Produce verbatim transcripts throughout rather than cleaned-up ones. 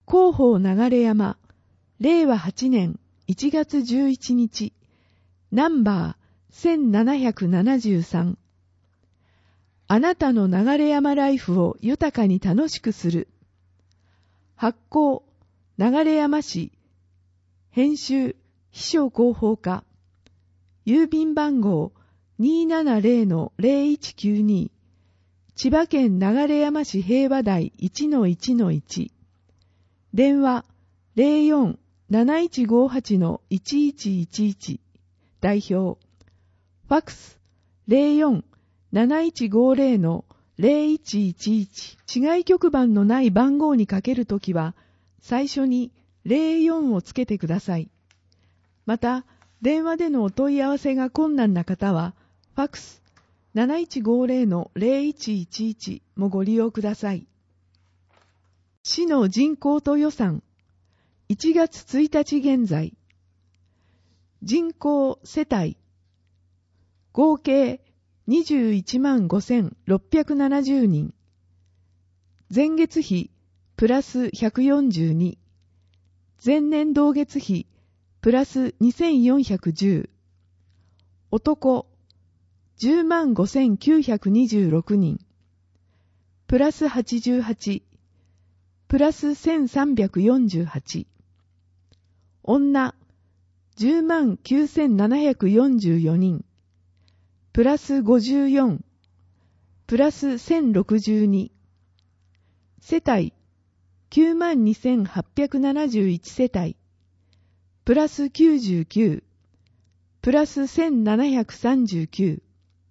広報流山、れいわはちねんいちがつじゅういちにち、ナンバーせんななひゃくななじゅうさん。あなたの流山ライフを豊かに楽しくする。発行、流山市、編集、秘書広報課、郵便番号 にーななぜろのぜろいちきゅうに、千葉県流山市平和台 いちのいちのいち、電話 ぜろよんなないちごはちのいちいちいちいち、代表、ファックス ぜろよんなないちごぜろのぜろいちいちいち、市外局番のない番号にかけるときは、最初にぜろよんをつけてください。また、電話でのお問い合わせが困難な方は、ファックスなないちごぜろのぜろいちいちいちもご利用ください。市の人口と予算、いちがつついたち現在、人口世帯、合計にじゅういちまんごせんろっぴゃくななじゅうにん、前月比プラスひゃくよんじゅうに、前年同月比プラスにせんよんひゃくじゅう、男じゅうまんごせんきゅうひゃくにじゅうろくにん、プラスはちじゅうはち、プラスせんさんびゃくよんじゅうはち、女じゅうまんきゅうせんななひゃくよんじゅうよにん、プラスごじゅうよん、プラスせんろくじゅうに、世帯きゅうまんにせんはっぴゃくななじゅういち世帯、プラスきゅうじゅうきゅう、プラスせんななひゃくさんじゅうきゅう、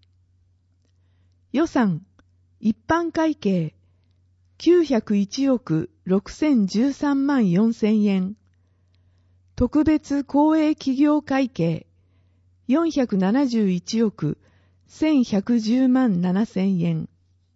予算一般会計きゅうひゃくいちおくろくせんじゅうさんまんよんせんえん、特別公営企業会計よんひゃくななじゅういちおくせんひゃくじゅうまんななせんえん。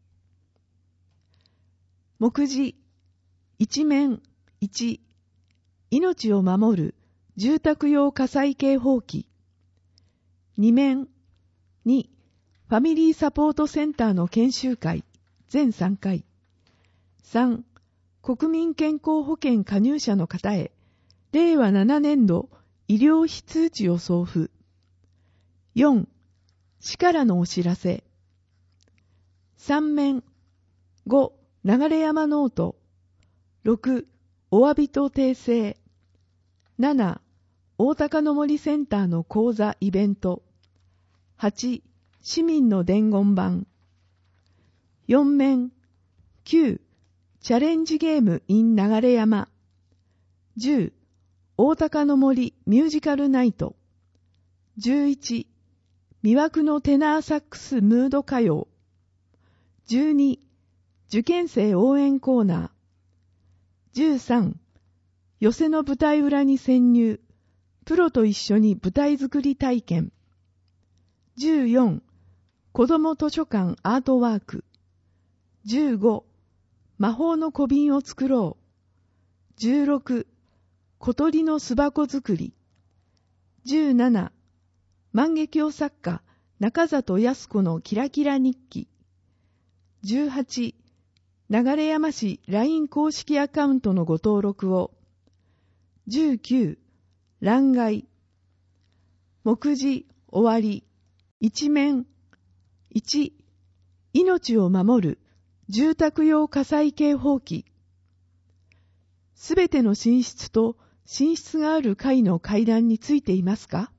目次一面いち、命を守る住宅用火災警報器。二面に、ファミリーサポートセンターの研修会全さんかい。三、国民健康保険加入者の方へれいわななねんど医療費通知を送付。四、市からのお知らせ。三面、五、流山ノート。六、お詫びと訂正。七、大高の森センターの講座イベント。八、市民の伝言板。四面、九、チャレンジゲーム in 流山。十、大高の森ミュージカルナイト。十一、魅惑のテナーサックスムード歌謡。十二、受験生応援コーナー。十三、寄席の舞台裏に潜入。プロと一緒に舞台作り体験。十四、子ども図書館アートワーク。十五、魔法の小瓶を作ろう。十六、小鳥の巣箱作り。十七、万華鏡作家中里康子のキラキラ日記。十八、流山市 ライン 公式アカウントのご登録を。十九、欄外。目次終わり。一面。一、命を守る住宅用火災警報器。すべての寝室と寝室がある階の階段についていますか？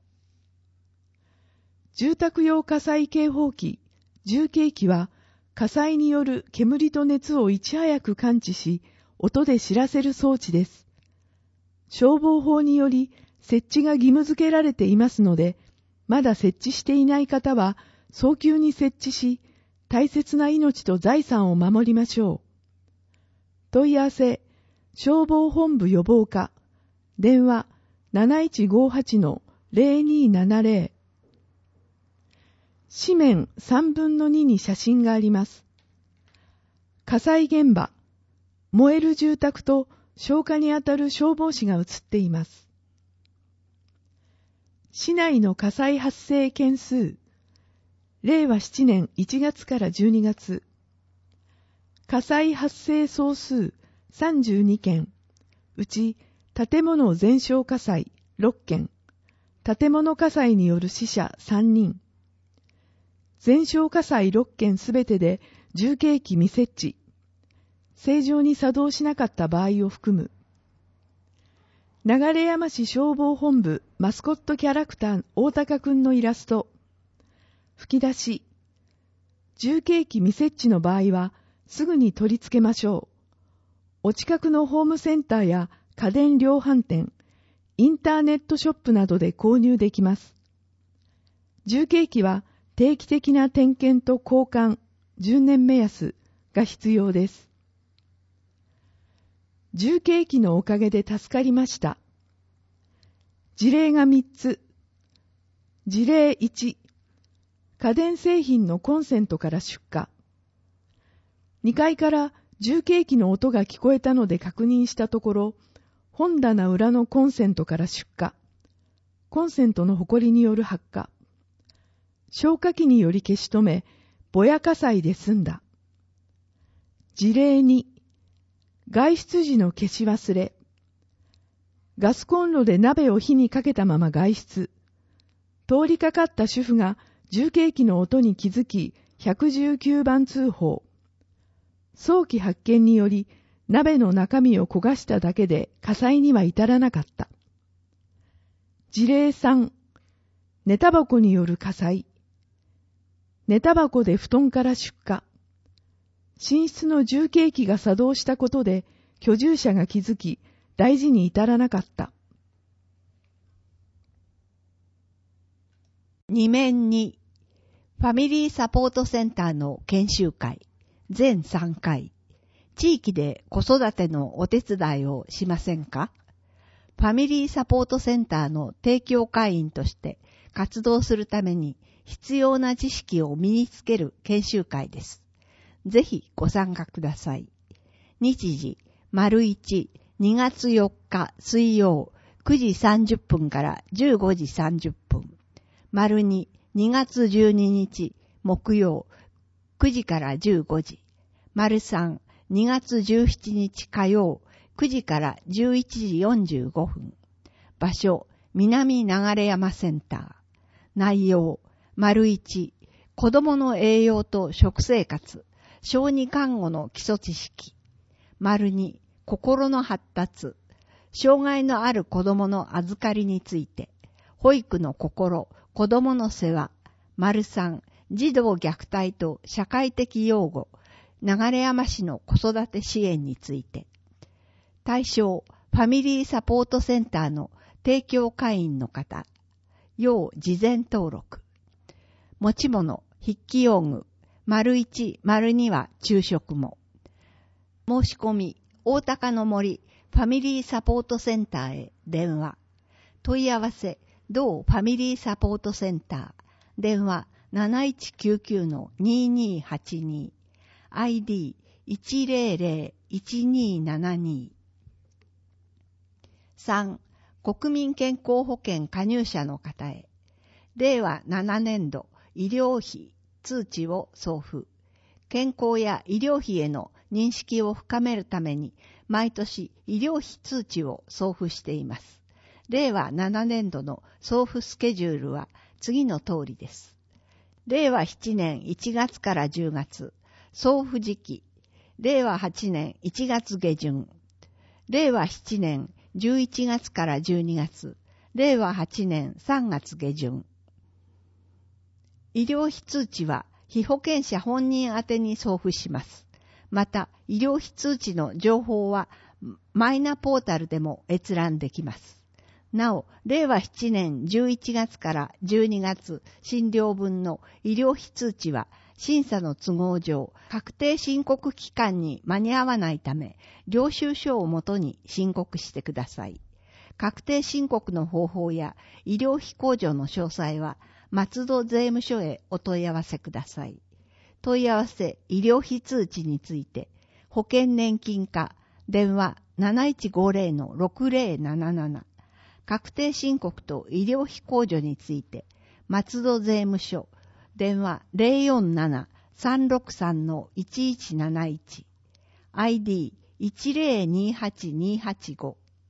住宅用火災警報器、重警器は火災による煙と熱をいち早く感知し、音で知らせる装置です。消防法により設置が義務付けられていますので、まだ設置していない方は早急に設置し、大切な命と財産を守りましょう。問い合わせ、消防本部予防課、電話なないちごはちのぜろにななぜろ。紙面さんぶんのにに写真があります。火災現場、燃える住宅と消火にあたる消防士が写っています。市内の火災発生件数、れいわななねんいちがつからじゅうにがつ。火災発生総数さんじゅうにけん、 うち建物全焼火災ろっけん、建物火災による死者さんにん、全焼火災ろっけんすべてで重計器未設置、正常に作動しなかった場合を含む。流山市消防本部マスコットキャラクター大高くんのイラスト。吹き出し。重計器未設置の場合はすぐに取り付けましょう。お近くのホームセンターや家電量販店、インターネットショップなどで購入できます。重計器は定期的な点検と交換、じゅうねん目安が必要です。重計器のおかげで助かりました。事例がみっつ。事例いち、家電製品のコンセントから出火。にかいから重計器の音が聞こえたので確認したところ、本棚裏のコンセントから出火。コンセントのほこりによる発火。消火器により消し止め、ぼや火災で済んだ。事例に、外出時の消し忘れ。ガスコンロで鍋を火にかけたまま外出。通りかかった主婦が重計器の音に気づき、いちいちきゅうばん通報。早期発見により、鍋の中身を焦がしただけで火災には至らなかった。事例さん、寝タバコによる火災。寝タバコで布団から出火。寝室の重計器が作動したことで居住者が気づき、大事に至らなかった。 に面に、ファミリーサポートセンターの研修会、全さんかい、地域で子育てのお手伝いをしませんか？ファミリーサポートセンターの提供会員として活動するために必要な知識を身につける研修会です。ぜひご参加ください。日時、丸一、にがつよっか水曜くじさんじゅっぷんからじゅうごじさんじゅっぷん。丸二、にがつじゅうににち木曜くじからじゅうごじ。丸三、にがつじゅうしちにち火曜くじからじゅういちじよんじゅうごふん。場所、南流山センター。内容、丸一、子供の栄養と食生活。小児看護の基礎知識。丸に、心の発達。障害のある子供の預かりについて。保育の心、子供の世話。丸三、児童虐待と社会的養護。流山市の子育て支援について。対象、ファミリーサポートセンターの提供会員の方。要事前登録。持ち物、筆記用具。丸一、丸二は昼食も。申し込み、大高の森ファミリーサポートセンターへ電話。問い合わせ、同ファミリーサポートセンター。電話なないちきゅうきゅうのににーはちに。アイディーいちぜろぜろいちにーななに。さん、国民健康保険加入者の方へ。れいわななねんど医療費通知を送付。健康や医療費への認識を深めるために、毎年医療費通知を送付しています。れいわななねんどの送付スケジュールは次の通りです。れいわななねんいちがつからじゅうがつ、送付時期。れいわはちねんいちがつげじゅん。れいわななねんじゅういちがつからじゅうにがつ。れいわはちねんさんがつげじゅん。医療費通知は被保険者本人宛てに送付します。また、医療費通知の情報はマイナポータルでも閲覧できます。なお、れいわななねんじゅういちがつからじゅうにがつ診療分の医療費通知は審査の都合上、確定申告期間に間に合わないため、領収書をもとに申告してください。確定申告の方法や医療費控除の詳細は、松戸税務署へお問い合わせください。問い合わせ医療費通知について、保険年金課、電話なないちごぜろのろくぜろなななな。確定申告と医療費控除について、松戸税務署、電話ぜろよんななさんろくさんのいちいちなないち。アイディーいちぜろにはちにはちご。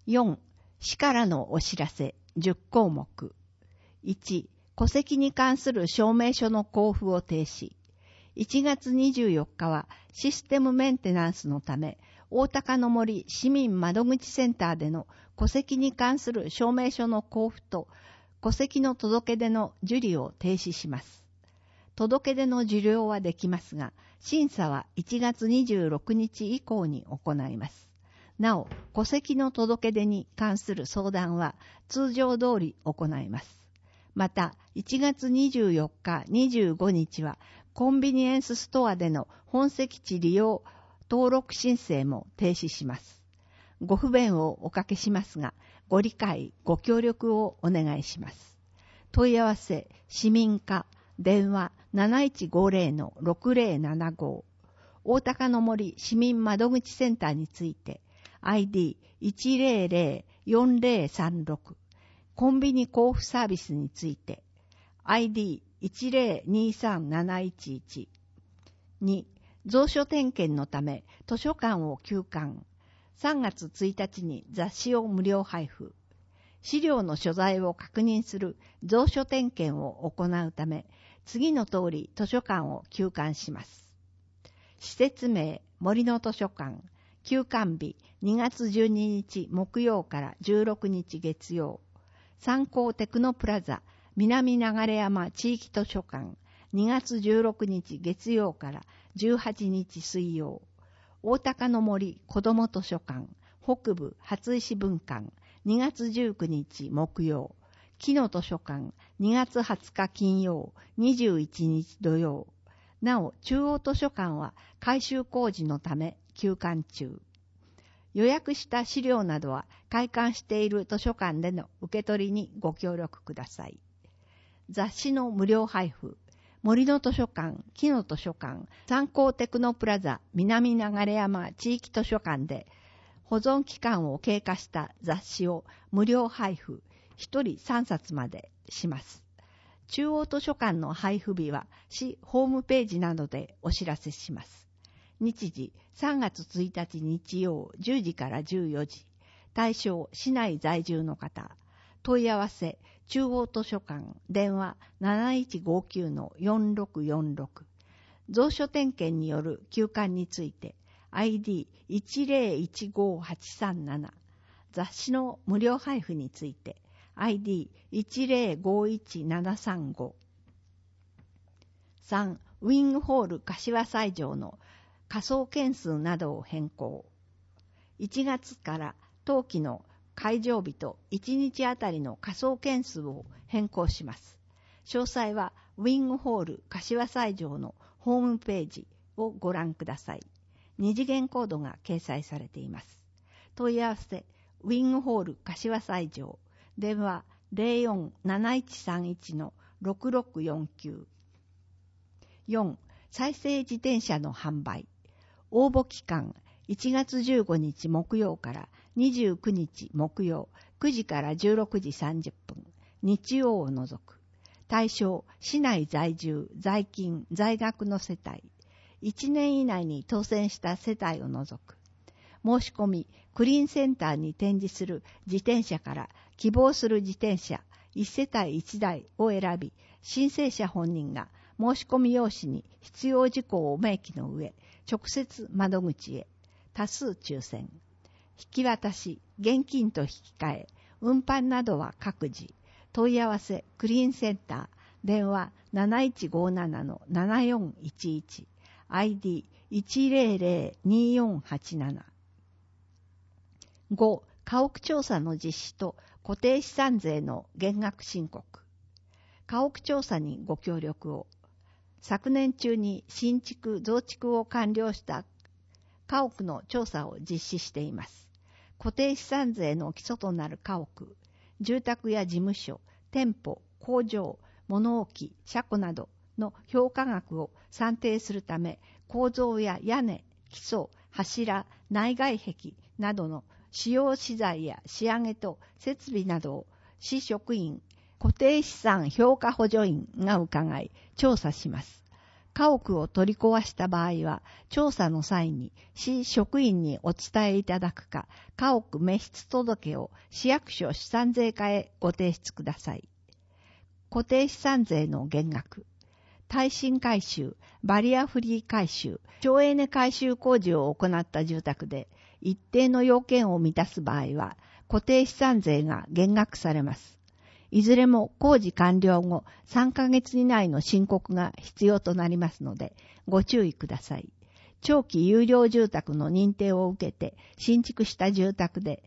よん、市からのお知らせじゅっこうもく。いち、戸籍に関する証明書の交付を停止。いちがつにじゅうよっかはシステムメンテナンスのため、大高の森市民窓口センターでの戸籍に関する証明書の交付と戸籍の届け出の受理を停止します。届け出の受領はできますが、審査はいちがつにじゅうろくにち以降に行います。なお、戸籍の届け出に関する相談は通常通り行います。また、いちがつにじゅうよっか、にじゅうごにちはコンビニエンスストアでの本籍地利用登録申請も停止します。ご不便をおかけしますが、ご理解、ご協力をお願いします。問い合わせ、市民課、電話 なないちごぜろ のろくぜろななご。大高の森市民窓口センターについて、アイディーいちぜろぜろよんぜろさんろく。コンビニ交付サービスについて、アイディーいちぜろにさんなないちいち。に、蔵書点検のため図書館を休館。さんがつついたちに雑誌を無料配布。資料の所在を確認する蔵書点検を行うため、次の通り図書館を休館します。施設名、森の図書館。休館日、にがつじゅうににち木曜からじゅうろくにち月曜。三幸テクノプラザ、南流山地域図書館。にがつじゅうろくにち月曜からじゅうはちにち水曜。大高の森子ども図書館。北部初石分館。にがつじゅうくにち木曜。木の図書館。にがつはつか金曜。にじゅういちにち土曜。なお、中央図書館は改修工事のため休館中。予約した資料などは開館している図書館での受け取りにご協力ください。雑誌の無料配布。森の図書館、木の図書館、三幸テクノプラザ、南流山地域図書館で保存期間を経過した雑誌を無料配布、ひとりさんさつまでします。中央図書館の配布日は市ホームページなどでお知らせします。日時さんがつついたち日曜じゅうじからじゅうよじ。対象市内在住の方。問い合わせ中央図書館電話 なないちごきゅうのよんろくよんろく。蔵書点検による休館について アイディーいちぜろいちごはちさんなな。雑誌の無料配布について アイディーいちぜろごいちななさんご。さん. ウィングホール柏西条の仮装件数などを変更。いちがつから当期の会場日といちにちあたりの仮装件数を変更します。詳細はウィングホール柏西条のホームページをご覧ください。二次元コードが掲載されています。問い合わせウィングホール柏西条電話 ゼロよんなないちさんいちのろくろくよんきゅう。よん. 再生自転車の販売。応募期間いちがつじゅうごにち木曜からにじゅうくにち木曜くじからじゅうろくじさんじゅっぷん。日曜を除く。対象市内在住、在勤、在学の世帯。いちねん以内に当選した世帯を除く。申し込み、クリーンセンターに展示する自転車から希望する自転車いち世帯いちだいを選び、申請者本人が申し込み用紙に必要事項を明記の上、直接窓口へ。多数抽選。引き渡し、現金と引き換え、運搬などは各自。問い合わせ、クリーンセンター、電話 なないちごななのななよんいちいち、アイディーいちぜろぜろによんはちなな。ご. 家屋調査の実施と固定資産税の減額申告。家屋調査にご協力を。昨年中に新築・増築を完了した家屋の調査を実施しています。固定資産税の基礎となる家屋、住宅や事務所、店舗、工場、物置、車庫などの評価額を算定するため、構造や屋根、基礎、柱、内外壁などの使用資材や仕上げと設備などを市職員、固定資産評価補助員が伺い調査します。 家屋を取り壊した場合は、調査の際に市職員にお伝えいただくか、家屋滅失届を市役所資産税課へご提出ください。固定資産税の減額。耐震改修、バリアフリー改修、省エネ改修工事を行った住宅で、一定の要件を満たす場合は、固定資産税が減額されます。いずれも工事完了後さんかげつ以内の申告が必要となりますので、ご注意ください。長期有料住宅の認定を受けて新築した住宅で、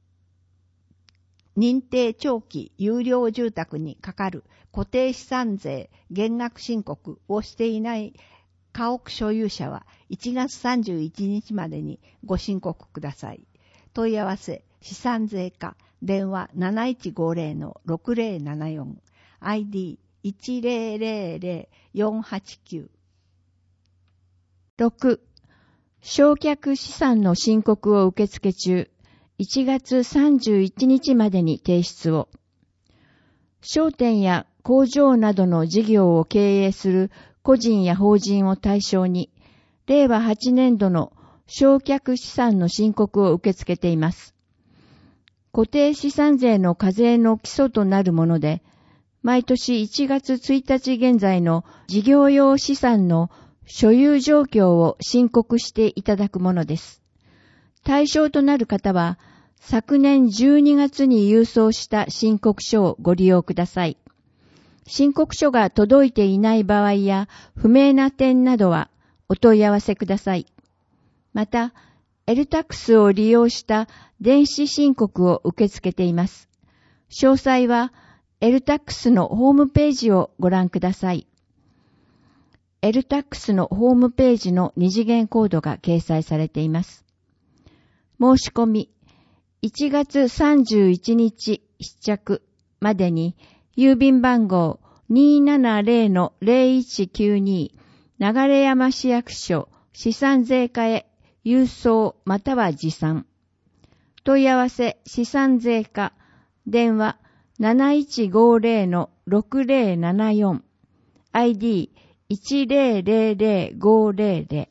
認定長期有料住宅にかかる固定資産税減額申告をしていない家屋所有者はいちがつさんじゅういちにちまでにご申告ください。問い合わせ、資産税課、電話 なないちごぜろ のろくぜろななよん、アイディーいちぜろぜろぜろよんはちきゅう。 ろく. 償却資産の申告を受付中、いちがつさんじゅういちにちまでに提出を。商店や工場などの事業を経営する個人や法人を対象に、れいわはちねんどの償却資産の申告を受け付けています。固定資産税の課税の基礎となるもので、毎年いちがつついたち現在の事業用資産の所有状況を申告していただくものです。対象となる方は、昨年じゅうにがつに郵送した申告書をご利用ください。申告書が届いていない場合や不明な点などはお問い合わせください。また、エルタックス を利用した電子申告を受け付けています。詳細は エルタックス のホームページをご覧ください。エルタックス のホームページの二次元コードが掲載されています。申し込み、いちがつさんじゅういちにち必着までに郵便番号 にーななぜろのぜろいちきゅうに 流山市役所資産税課へ郵送または持参。問い合わせ資産税課、電話 なないちごぜろ のろくぜろななよん、アイディーいちぜろぜろぜろごぜろぜろ。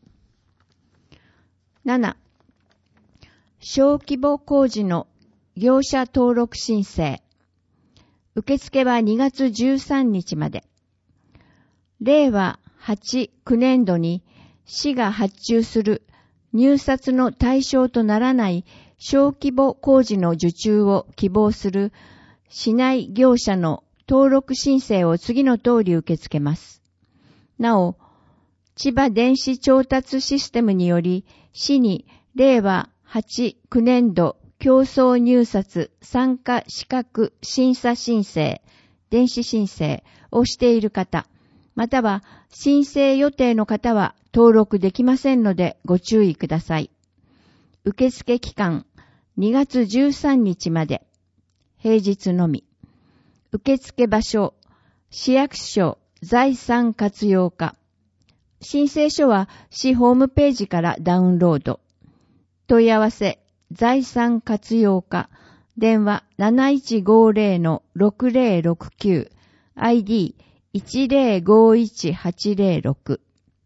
なな. 小規模工事の業者登録申請。受付はにがつじゅうさんにちまで。れいわはち、きゅうねんどに市が発注する入札の対象とならない小規模工事の受注を希望する市内業者の登録申請を次の通り受け付けます。なお、千葉電子調達システムにより市にれいわはち、きゅうねんど競争入札参加資格審査申請、電子申請をしている方、または申請予定の方は登録できませんのでご注意ください。受付期間にがつじゅうさんにちまで。平日のみ。受付場所、市役所財産活用課。申請書は市ホームページからダウンロード。問い合わせ、財産活用課。電話 なないちごぜろ のろくぜろろくきゅう、アイディーいちぜろごいちはちぜろろく。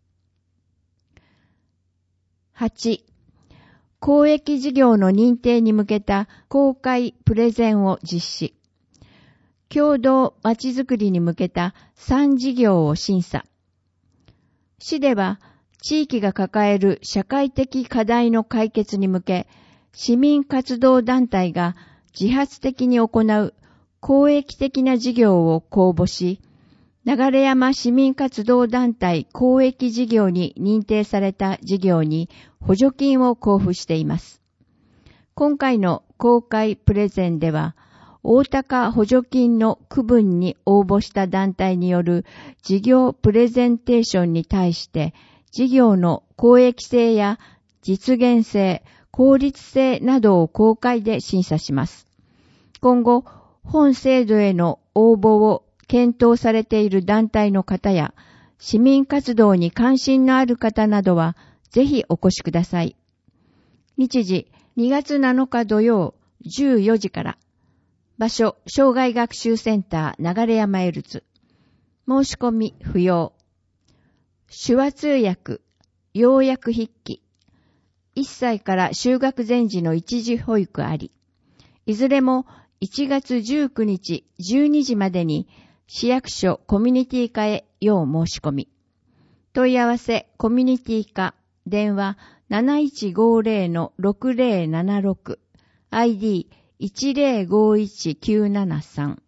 はち. 公益事業の認定に向けた公開プレゼンを実施。共同まちづくりに向けたさん事業を審査。市では地域が抱える社会的課題の解決に向け、市民活動団体が自発的に行う公益的な事業を公募し、流山市民活動団体公益事業に認定された事業に補助金を交付しています。今回の公開プレゼンでは、大高補助金の区分に応募した団体による事業プレゼンテーションに対して、事業の公益性や実現性、効率性などを公開で審査します。今後、本制度への応募を検討されている団体の方や、市民活動に関心のある方などは、ぜひお越しください。日時、にがつなのか土曜、じゅうよじから。場所、障害学習センター流山エルツ。申し込み不要。 手話通訳、要約筆記、いっさいから就学前時の一時保育あり、いずれもいちがつじゅうくにちじゅうにじまでに市役所コミュニティ課へ要申し込み。問い合わせコミュニティ課、電話 なないちごぜろのろくぜろななろく、アイディーいちぜろごいちきゅうななさん。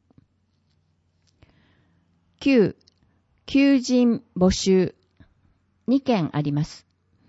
きゅう、求人募集にけんあります。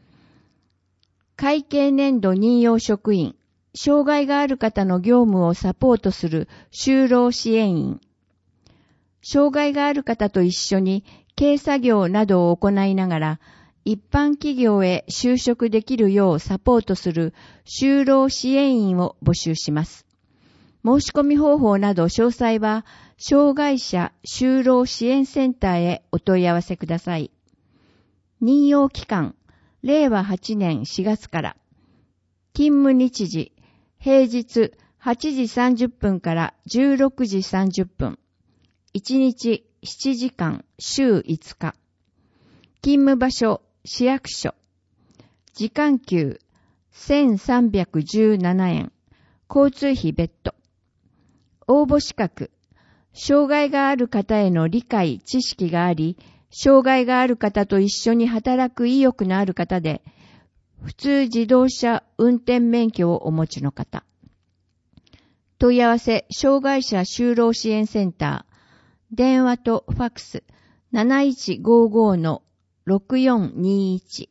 会計年度任用職員、障害がある方の業務をサポートする就労支援員、障害がある方と一緒に軽作業などを行いながら一般企業へ就職できるようサポートする就労支援員を募集します。申し込み方法など詳細は障害者就労支援センターへお問い合わせください。任用期間、れいわはちねんしがつから。勤務日時、平日はちじさんじゅっぷんからじゅうろくじさんじゅっぷん。いちにちしちじかん、週いつか。勤務場所、市役所。時間給、せんさんびゃくじゅうななえん。交通費別途。応募資格。障害がある方への理解、知識があり、障害がある方と一緒に働く意欲のある方で、普通自動車運転免許をお持ちの方。問い合わせ、障害者就労支援センター。電話とファックス なないちごごのろくよんにいち。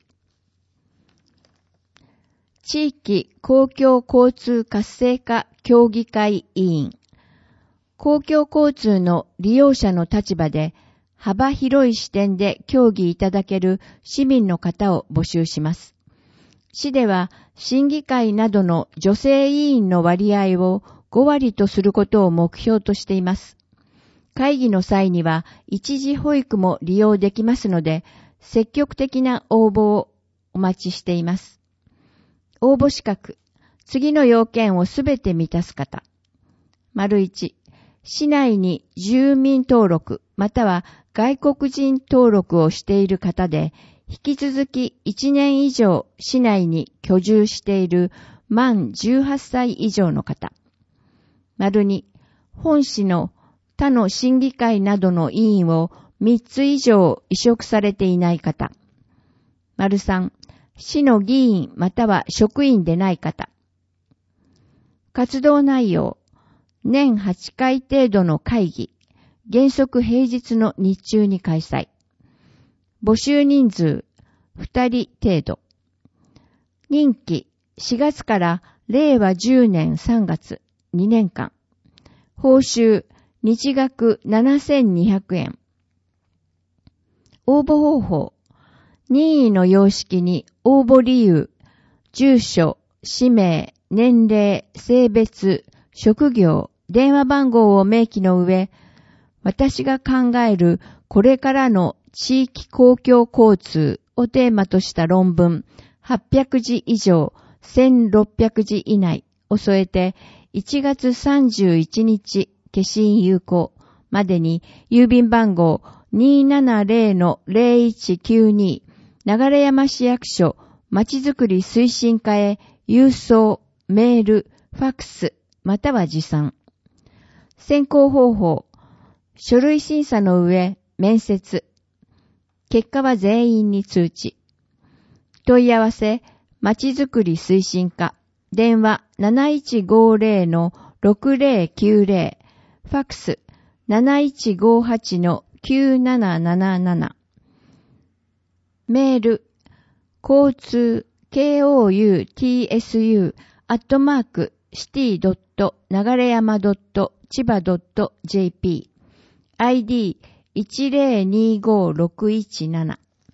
地域公共交通活性化協議会委員。公共交通の利用者の立場で幅広い視点で協議いただける市民の方を募集します。市では審議会などの女性委員の割合をごわりとすることを目標としています。会議の際には一時保育も利用できますので、積極的な応募をお待ちしています。応募資格、次の要件をすべて満たす方。丸いち、市内に住民登録または外国人登録をしている方で、引き続きいちねん以上市内に居住している満じゅうはっさい以上の方。丸に、本市の他の審議会などの委員をみっつ以上委嘱されていない方。丸さん、市の議員または職員でない方。活動内容、年はちかい程度の会議、原則平日の日中に開催。募集人数、ふたり程度。任期、しがつかられいわじゅうねんさんがつ、にねんかん。報酬、日額ななせんにひゃくえん。応募方法。任意の様式に応募理由、住所、氏名、年齢、性別、職業、電話番号を明記の上、私が考えるこれからの地域公共交通をテーマとした論文はっぴゃくじ以上せんろっぴゃくじ以内を添えていちがつさんじゅういちにち消印有効までに郵便番号 にーななぜろのぜろいちきゅうに 流山市役所まちづくり推進課へ郵送、メール、ファックスまたは持参。選考方法、書類審査の上、面接。結果は全員に通知。問い合わせ、まちづくり推進課。電話 なないちごぜろのろくぜろきゅうぜろ。ファックス なないちごはちのきゅうなななななな。メール、交通、ケーオーユーティーエスユー、アットマーク、シティドットながれやまドットちばドットジェーピー。アイディーいちぜろにごろくいちなな。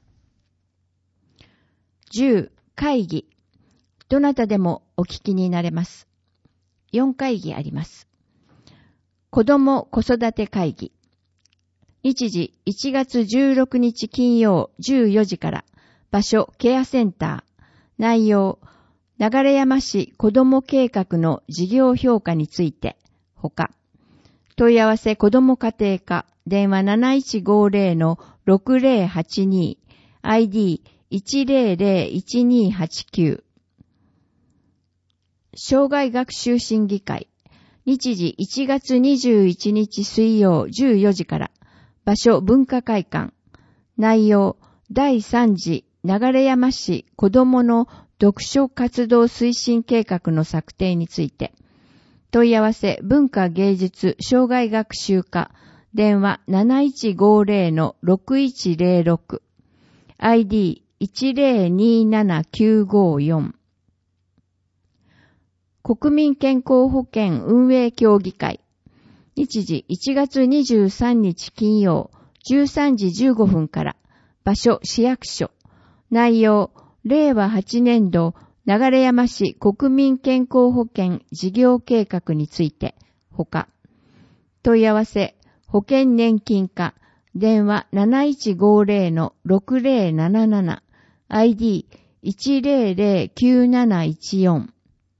じゅう、会議。どなたでもお聞きになれます。よん会議あります。子ども子育て会議。日時いちがつじゅうろくにち金曜じゅうよじから。場所ケアセンター。内容、流山市子ども計画の事業評価について。ほか。問い合わせ子ども家庭課。電話 なないちごぜろのろくぜろはちに。 アイディーいちゼロゼロいちにはちきゅう。生涯学習審議会。日時いちがつにじゅういちにち水曜じゅうよじから。場所文化会館。内容だいさん次流山市子どもの読書活動推進計画の策定について。問い合わせ文化芸術生涯学習課。電話 なないちごゼロ ろくいちゼロろく。アイディーいちゼロにななきゅうごよん。国民健康保険運営協議会。日時いちがつにじゅうさんにち金曜じゅうさんじじゅうごふんから。場所市役所。内容れいわはちねんど流山市国民健康保険事業計画についてほか。問い合わせ保険年金課。電話 なないちごゼロ ろくゼロなななな。アイディーいちゼロゼロきゅうなないちよん。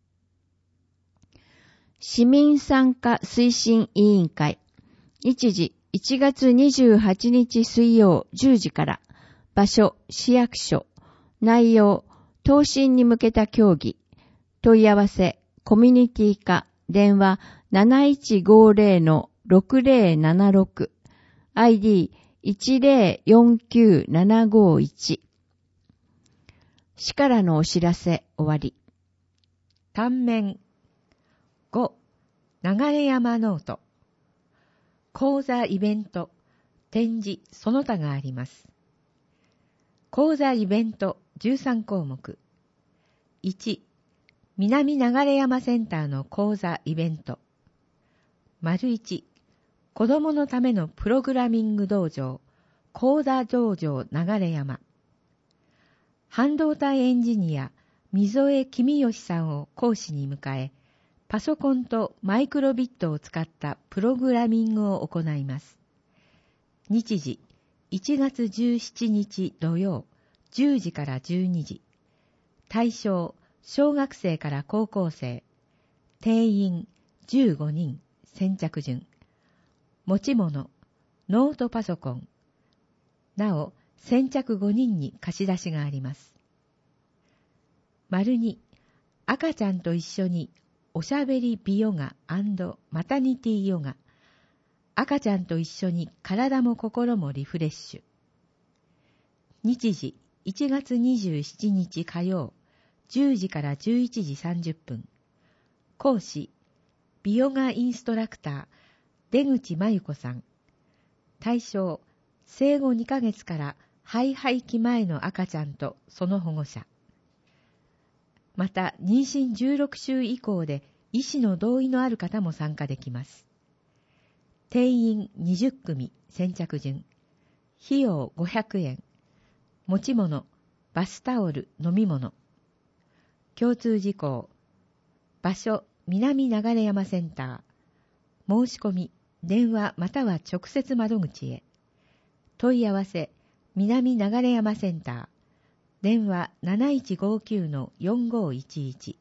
市民参加推進委員会。日時いちがつにじゅうはちにち水曜じゅうじから。場所市役所。内容答申に向けた協議。問い合わせコミュニティ課。電話 なないちごゼロ ろくゼロななろく。アイディーいちゼロよんきゅうななごいち。市からのお知らせ終わり。 単面ご流山ノート。講座イベント展示その他があります。講座イベントじゅうさんこうもく。いち南流山センターの講座イベント。丸いち子供のためのプログラミング道場講座道場流山。半導体エンジニア溝江公義さんを講師に迎え、パソコンとマイクロビットを使ったプログラミングを行います。日時いちがつじゅうしちにち土曜じゅうじからじゅうにじ。対象小学生から高校生。定員じゅうごにん。先着順。持ち物ノートパソコン。なお先着ごにんに貸し出しがあります。丸に赤ちゃんと一緒におしゃべり美ヨガ&マタニティヨガ。赤ちゃんと一緒に体も心もリフレッシュ。日時いちがつにじゅうしちにち火曜じゅうじからじゅういちじさんじゅっぷん。講師美ヨガインストラクター出口真由子さん。対象生後にかげつから肺廃棄前の赤ちゃんとその保護者。また妊娠じゅうろくしゅう以降で医師の同意のある方も参加できます。定員にじゅっくみ。先着順。費用ごひゃくえん。持ち物バスタオル飲み物。共通事項。場所南流山センター。申し込み電話または直接窓口へ。問い合わせ南流山センター。電話 なないちごきゅうのよんごいちいち。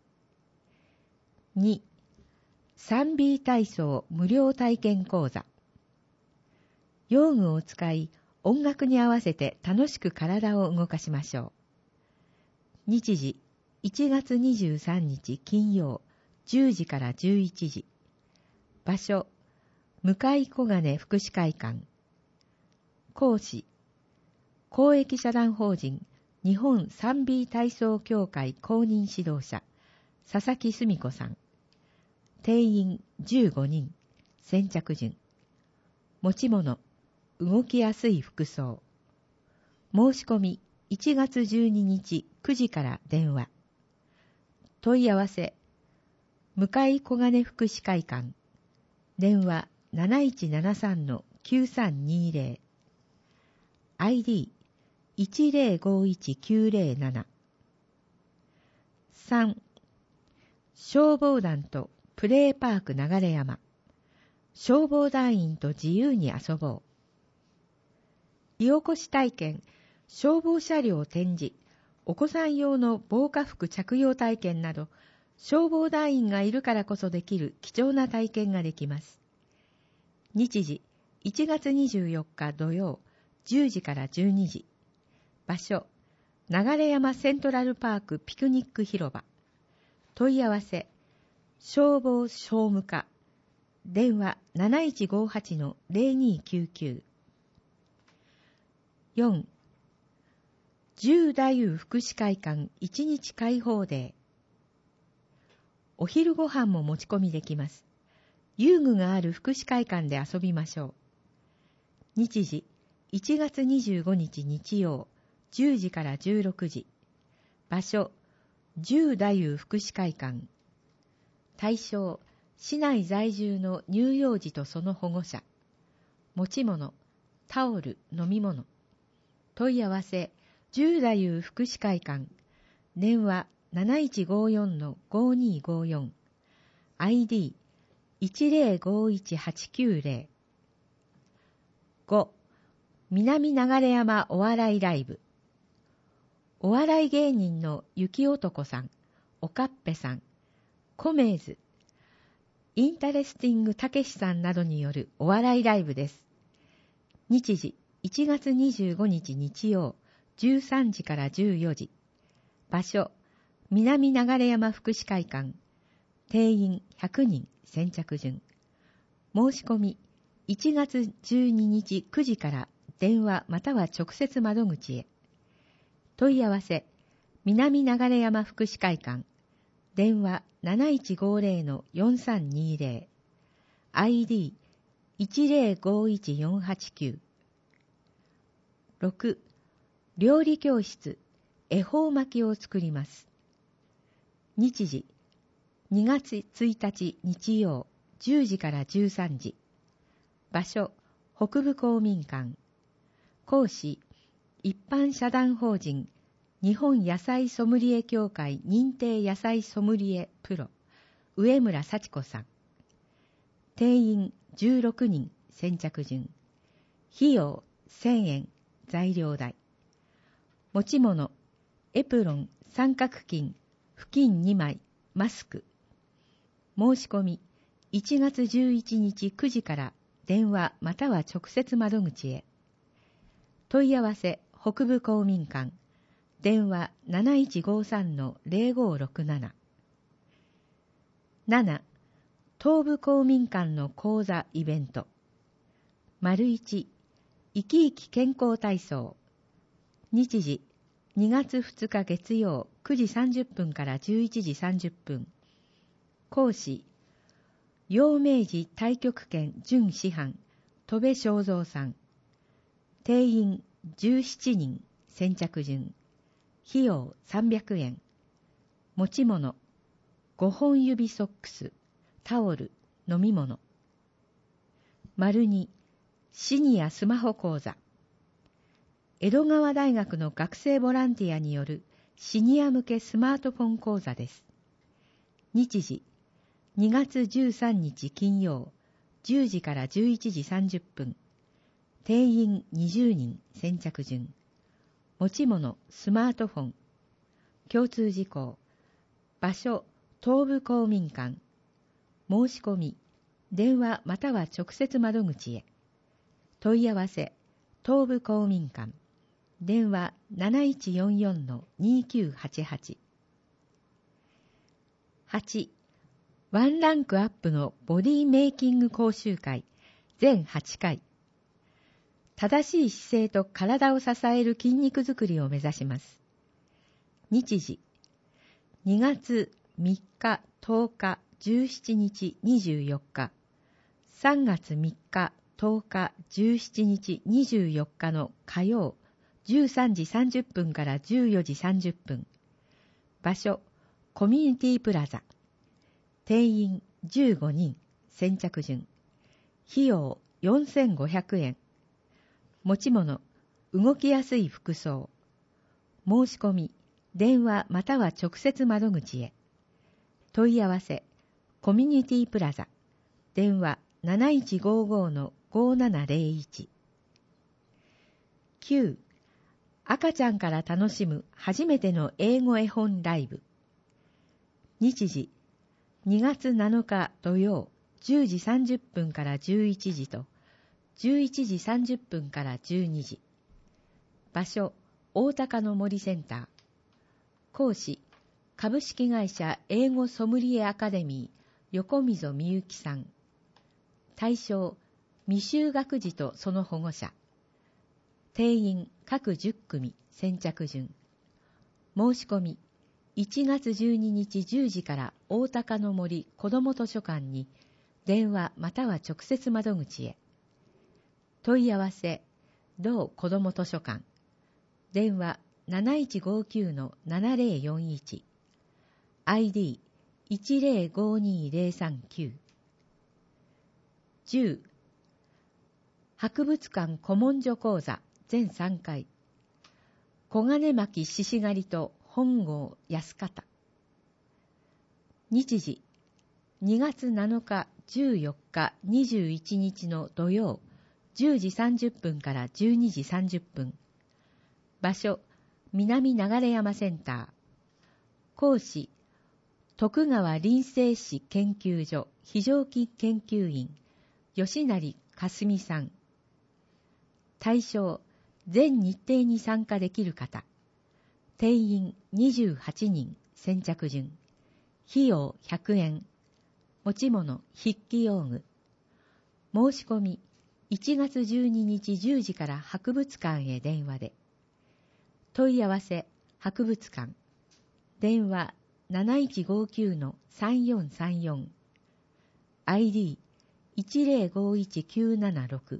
に スリービー 体操無料体験講座。用具を使い音楽に合わせて楽しく体を動かしましょう。日時いちがつにじゅうさんにち金曜じゅうじからじゅういちじ。場所向小金福祉会館。講師公益社団法人日本 スリービー 体操協会公認指導者佐々木澄子さん。定員じゅうごにん。先着順。持ち物動きやすい服装。申し込みいちがつじゅうににちくじから電話。問い合わせ向小金福祉会館。電話 なないちななさんのきゅうさんにゼロ。アイディーいちゼロごいちきゅうゼロなな。さん消防団とプレーパーク流山。消防団員と自由に遊ぼう。火起こし体験、消防車両展示、お子さん用の防火服着用体験など、消防団員がいるからこそできる貴重な体験ができます。日時いちがつにじゅうよっか土曜じゅうじからじゅうにじ。 場所、流山セントラルパークピクニック広場。問い合わせ、消防商務課。電話 なないちごはちのゼロにきゅうきゅう。よん. 十太夫福祉会館いちにち開放デー。お昼ご飯も持ち込みできます。遊具がある福祉会館で遊びましょう。日時、いちがつにじゅうごにち日曜、じゅうじからじゅうろくじ。場所、十太夫福祉会館。対象、市内在住の乳幼児とその保護者。持ち物、タオル、飲み物。問い合わせ、十太夫福祉会館。電話 なないちごよんのごにごよん。アイディーいちゼロごいちはちきゅうゼロ。ご. 南流山お笑いライブ。お笑い芸人の雪男さん、おかっぺさん、コメーズ、インタレスティングたけしさんなどによるお笑いライブです。日時、いちがつにじゅうごにち日曜、じゅうさんじからじゅうよじ。場所、南流山福祉会館。定員ひゃくにん、先着順。申し込み、いちがつじゅうににちくじから電話または直接窓口へ。問い合わせ、南流山福祉会館。電話 なないちごゼロのよんさんにゼロ。アイディーいちゼロごいちよんはちきゅう。ろく. 料理教室、恵方巻きを作ります。日時、にがつついたち日曜、じゅうじからじゅうさんじ。場所、北部公民館。講師、一般社団法人日本野菜ソムリエ協会認定野菜ソムリエプロ上村幸子さん。定員じゅうろくにん、先着順。費用せんえん、材料代。持ち物、エプロン、三角巾、布巾にまい、マスク。申し込み、いちがつじゅういちにちくじから電話または直接窓口へ。問い合わせ、北部公民館。電話 なないちごさんのゼロごろくなな。なな. 東部公民館の講座イベント。丸いち. 生き生き健康体操。日時、にがつふつか月曜くじさんじゅっぷんからじゅういちじさんじゅっぷん。講師、陽明寺太極拳準師範、戸部正蔵さん。定員じゅうななにん、先着順。費用さんびゃくえん。持ち物、ごほん指ソックス、タオル、飲み物。丸に、シニアスマホ講座。江戸川大学の学生ボランティアによるシニア向けスマートフォン講座です。日時、にがつじゅうさんにち金曜、じゅうじからじゅういちじさんじゅっぷん。定員にじゅうにん、先着順。持ち物、スマートフォン。共通事項。場所、東部公民館。申し込み、電話または直接窓口へ。問い合わせ、東部公民館。電話 なないちよんよんのにきゅうはちはち。はち. ワンランクアップのボディメイキング講習会全はちかい。正しい姿勢と体を支える筋肉づくりを目指します。日時、にがつみっか、とおか、じゅうしちにち、にじゅうよっか、さんがつみっか、とおか、じゅうしちにち、にじゅうよっかの火曜、じゅうさんじさんじゅっぷんからじゅうよじさんじゅっぷん。場所、コミュニティプラザ。定員じゅうごにん、先着順。費用よんせんごひゃくえん。持ち物、動きやすい服装。申し込み、電話または直接窓口へ。問い合わせ、コミュニティプラザ。電話 なないちごごのごななゼロいち。きゅう. 赤ちゃんから楽しむ初めての英語絵本ライブ。日時、にがつなのか土曜、じゅうじさんじゅっぷんからじゅういちじと、じゅういちじさんじゅっぷんからじゅうにじ。場所、 大高の森センター。講師、株式会社英語ソムリエアカデミー、横溝美幸さん。対象、未就学児とその保護者。定員各じゅっ組先着順。申し込み、いちがつじゅうににちじゅうじから大高の森子ども図書館に電話または直接窓口へ。問い合わせ、同子ども図書館。電話 なないちごきゅうのななぜろよんいち。アイディーいちぜろごにぜろさんきゅう。じゅう. 博物館古文書講座全さんかい。小金巻獅子狩りと本郷安方。日時、にがつなのか、じゅうよっか、にじゅういちにちの土曜、じゅうじさんじゅっぷんからじゅうにじさんじゅっぷん。場所、南流山センター。講師、徳川林政史研究所非常勤研究員、吉成かすみさん。対象、全日程に参加できる方。定員にじゅうはちにん先着順。費用ひゃくえん。持ち物筆記用具。申し込みいちがつじゅうににちじゅうじから博物館へ電話で。問い合わせ博物館。電話 なないちごきゅうのさんよんさんよん。アイディーいちぜろごいちきゅうななろく。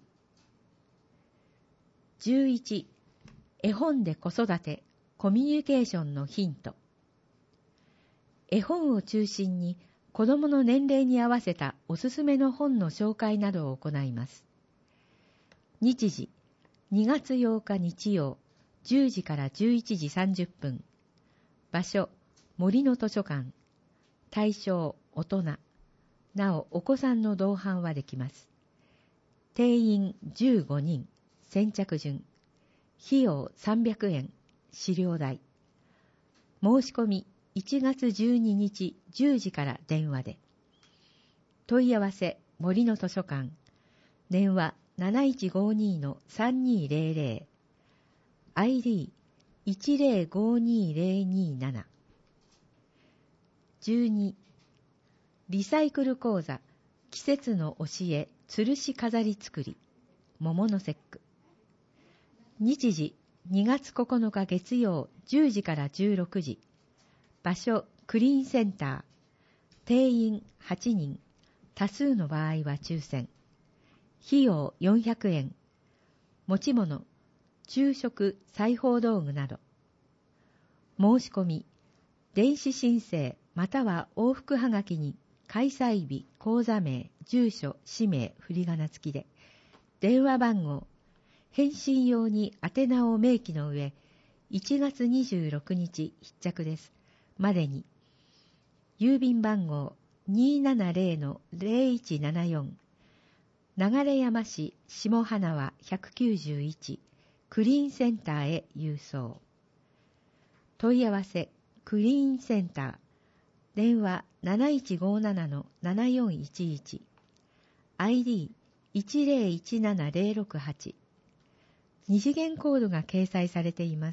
じゅういち. 絵本で子育て、コミュニケーションのヒント。絵本を中心に子どもの年齢に合わせたおすすめの本の紹介などを行います。日時、にがつようか日曜、じゅうじからじゅういちじさんじゅっぷん。場所、森の図書館。対象、大人。なお、お子さんの同伴はできます。定員じゅうごにん。先着順。費用さんびゃくえん。資料代。申し込みいちがつじゅうににちじゅうじから電話で。問い合わせ森の図書館。電話 なないちごにのさんにぜろぜろ。アイディーいちぜろごにぜろになな。じゅうに. リサイクル講座季節の教え吊るし飾り作り桃の節句。日時にがつここのか月曜じゅうじからじゅうろくじ。場所クリーンセンター。定員はちにん。多数の場合は抽選。費用よんひゃくえん。持ち物昼食裁縫道具など。申し込み電子申請または往復はがきに開催日、講座名、住所、氏名、振り仮名付きで。電話番号。返信用に宛名を明記の上、いちがつにじゅうろくにち必着です。までに。郵便番号 にーななぜろのぜろいちななよん。流山市下花輪ひゃくきゅうじゅういち。クリーンセンターへ郵送。問い合わせクリーンセンター。電話 なないちごななのななよんいちいち。アイディーいちぜろいちななぜろろくはち。二次元コードが掲載されています。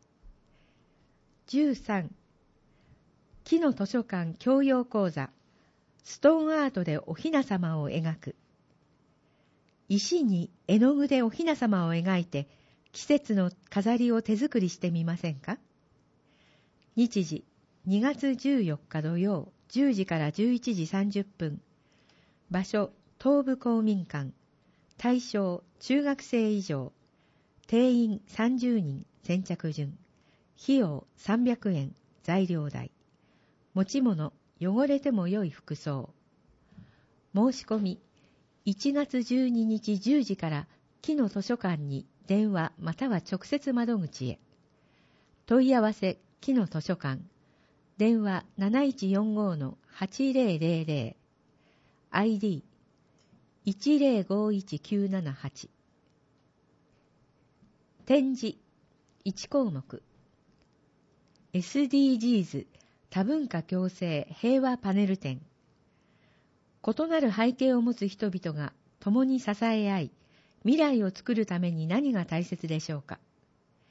じゅうさん. 木の図書館教養講座ストーンアートでお雛様を描く。石に絵の具でお雛様を描いて季節の飾りを手作りしてみませんか。日時にがつじゅうよっか土曜じゅうじからじゅういちじさんじゅっぷん。場所東部公民館。対象中学生以上。定員さんじゅうにん先着順。費用さんびゃくえん材料代。持ち物汚れても良い服装。申し込みいちがつじゅうににちじゅうじから木の図書館に電話または直接窓口へ。問い合わせ木の図書館。電話 なないちよんごのはちぜろぜろぜろ。アイディーいちぜろごいちきゅうななはち。展示いち項目。エスディージーズ 多文化共生平和パネル展。異なる背景を持つ人々が共に支え合い、未来を作るために何が大切でしょうか。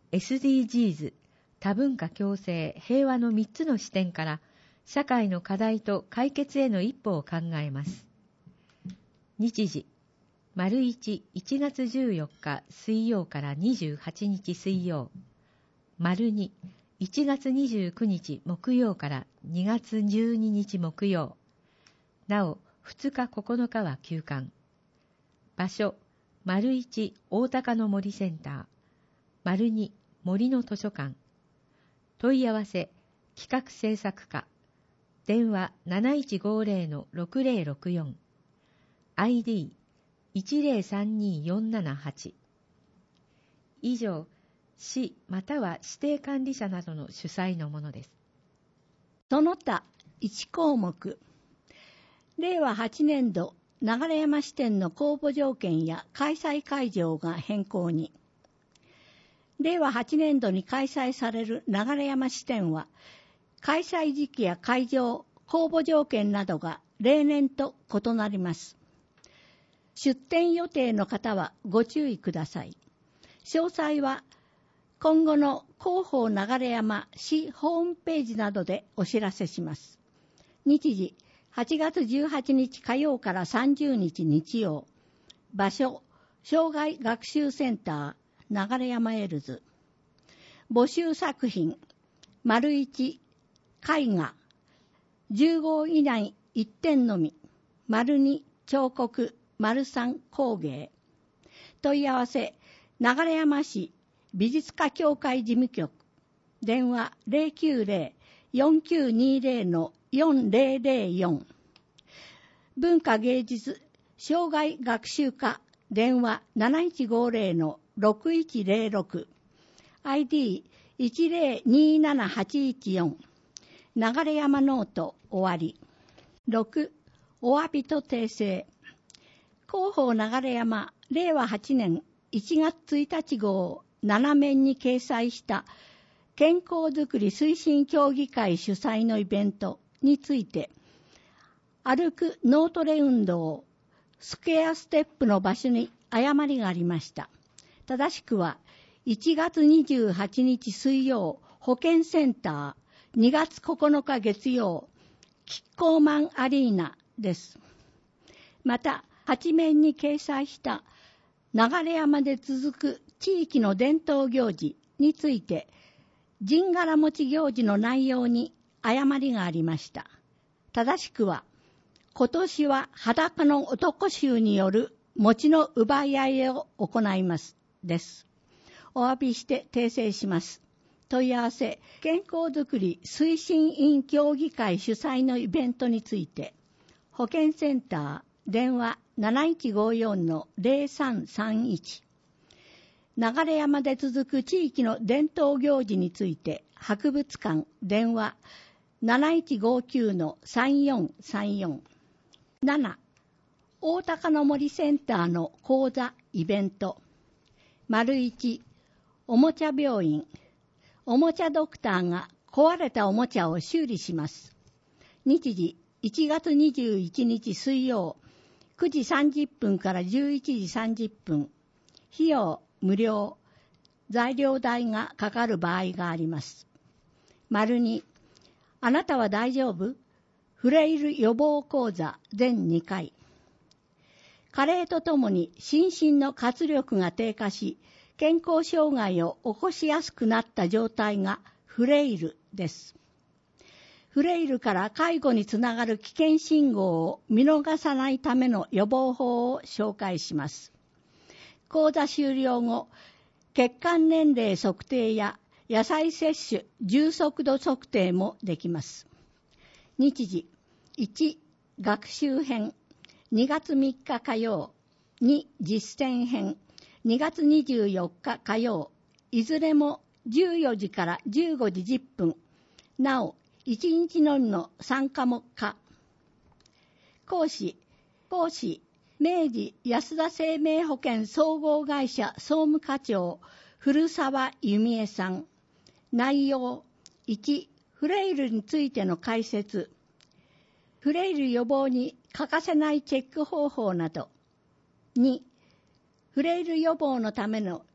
エスディージーズ、多文化共生、平和のみっつの視点から社会の課題と解決への一歩を考えます。日時、丸一、いちがつじゅうよっか水曜からにじゅうはちにち水曜。丸二、いちがつにじゅうくにち木曜からにがつじゅうににち木曜。なお、ふつかここのかは休館。場所、丸一、大高の森センター。丸二、森の図書館。問い合わせ、企画制作課。電話 なないちごぜろ のろくぜろろくよん。アイディーいちぜろさんによんななはち。以上、市または指定管理者などの主催のものです。 その他いち項目、れいわはちねんど流山支店の公募条件や開催会場が変更に。れいわはちねんどに開催される流山支店は、開催時期や会場、公募条件などが例年と異なります。出店予定の方はご注意ください。詳細は今後の広報流山市ホームページなどでお知らせします。日時、はちがつじゅうはちにち火曜からさんじゅうにち日曜。場所、障害学習センター、流山エルズ。募集作品、丸一、絵画。じゅうごう以内いってんのみ。丸二、彫刻。丸三、工芸。問い合わせ、流山市美術家協会事務局。電話 ゼロきゅうゼロ よんきゅうにゼロ のよんゼロゼロよん。文化芸術障害学習課。電話 なないちごゼロ のろくいちゼロろく。アイディーいちゼロにななはちいちよん。流山ノート終わり。ろく、お詫びと訂正。広報流山れいわはちねんいちがつついたち号ななめんに掲載した健康づくり推進協議会主催のイベントについて、歩く脳トレ運動スクエアステップの場所に誤りがありました。正しくはいちがつにじゅうはちにち水曜保健センター、にがつここのか月曜キッコーマンアリーナです。また八面に掲載した流山で続く地域の伝統行事について、神柄餅行事の内容に誤りがありました。正しくは、今年は裸の男衆による餅の奪い合いを行いますです。お詫びして訂正します。問い合わせ、健康づくり推進委員協議会主催のイベントについて、保健センター、電話 なないちごよん のゼロさんさんいち。流山で続く地域の伝統行事について、博物館、電話 なないちごきゅう のさんよんさんよん。なな、大高の森センターの講座、イベント。丸いち、おもちゃ病院。おもちゃドクターが壊れたおもちゃを修理します。日時、いちがつにじゅういちにち水曜、くじさんじゅっぷんからじゅういちじさんじゅっぷん。費用無料。材料代がかかる場合があります。丸に、あなたは大丈夫？フレイル予防講座全にかい。加齢とともに心身の活力が低下し、健康障害を起こしやすくなった状態がフレイルです。フレイルから介護につながる危険信号を見逃さないための予防法を紹介します。講座終了後、血管年齢測定や野菜摂取、重速度測定もできます。日時、いち、学習編、にがつみっか火曜、に、実践編、にがつにじゅうよっか火曜、いずれもじゅうよじからじゅうごじじゅっぷん、なお、いちにちのみの参加も可。講師、講師、明治安田生命保険総合会社総務課長、古澤由美恵さん。内容、いち、フレイルについての解説。フレイル予防に欠かせないチェック方法など。に、フレイル予防のための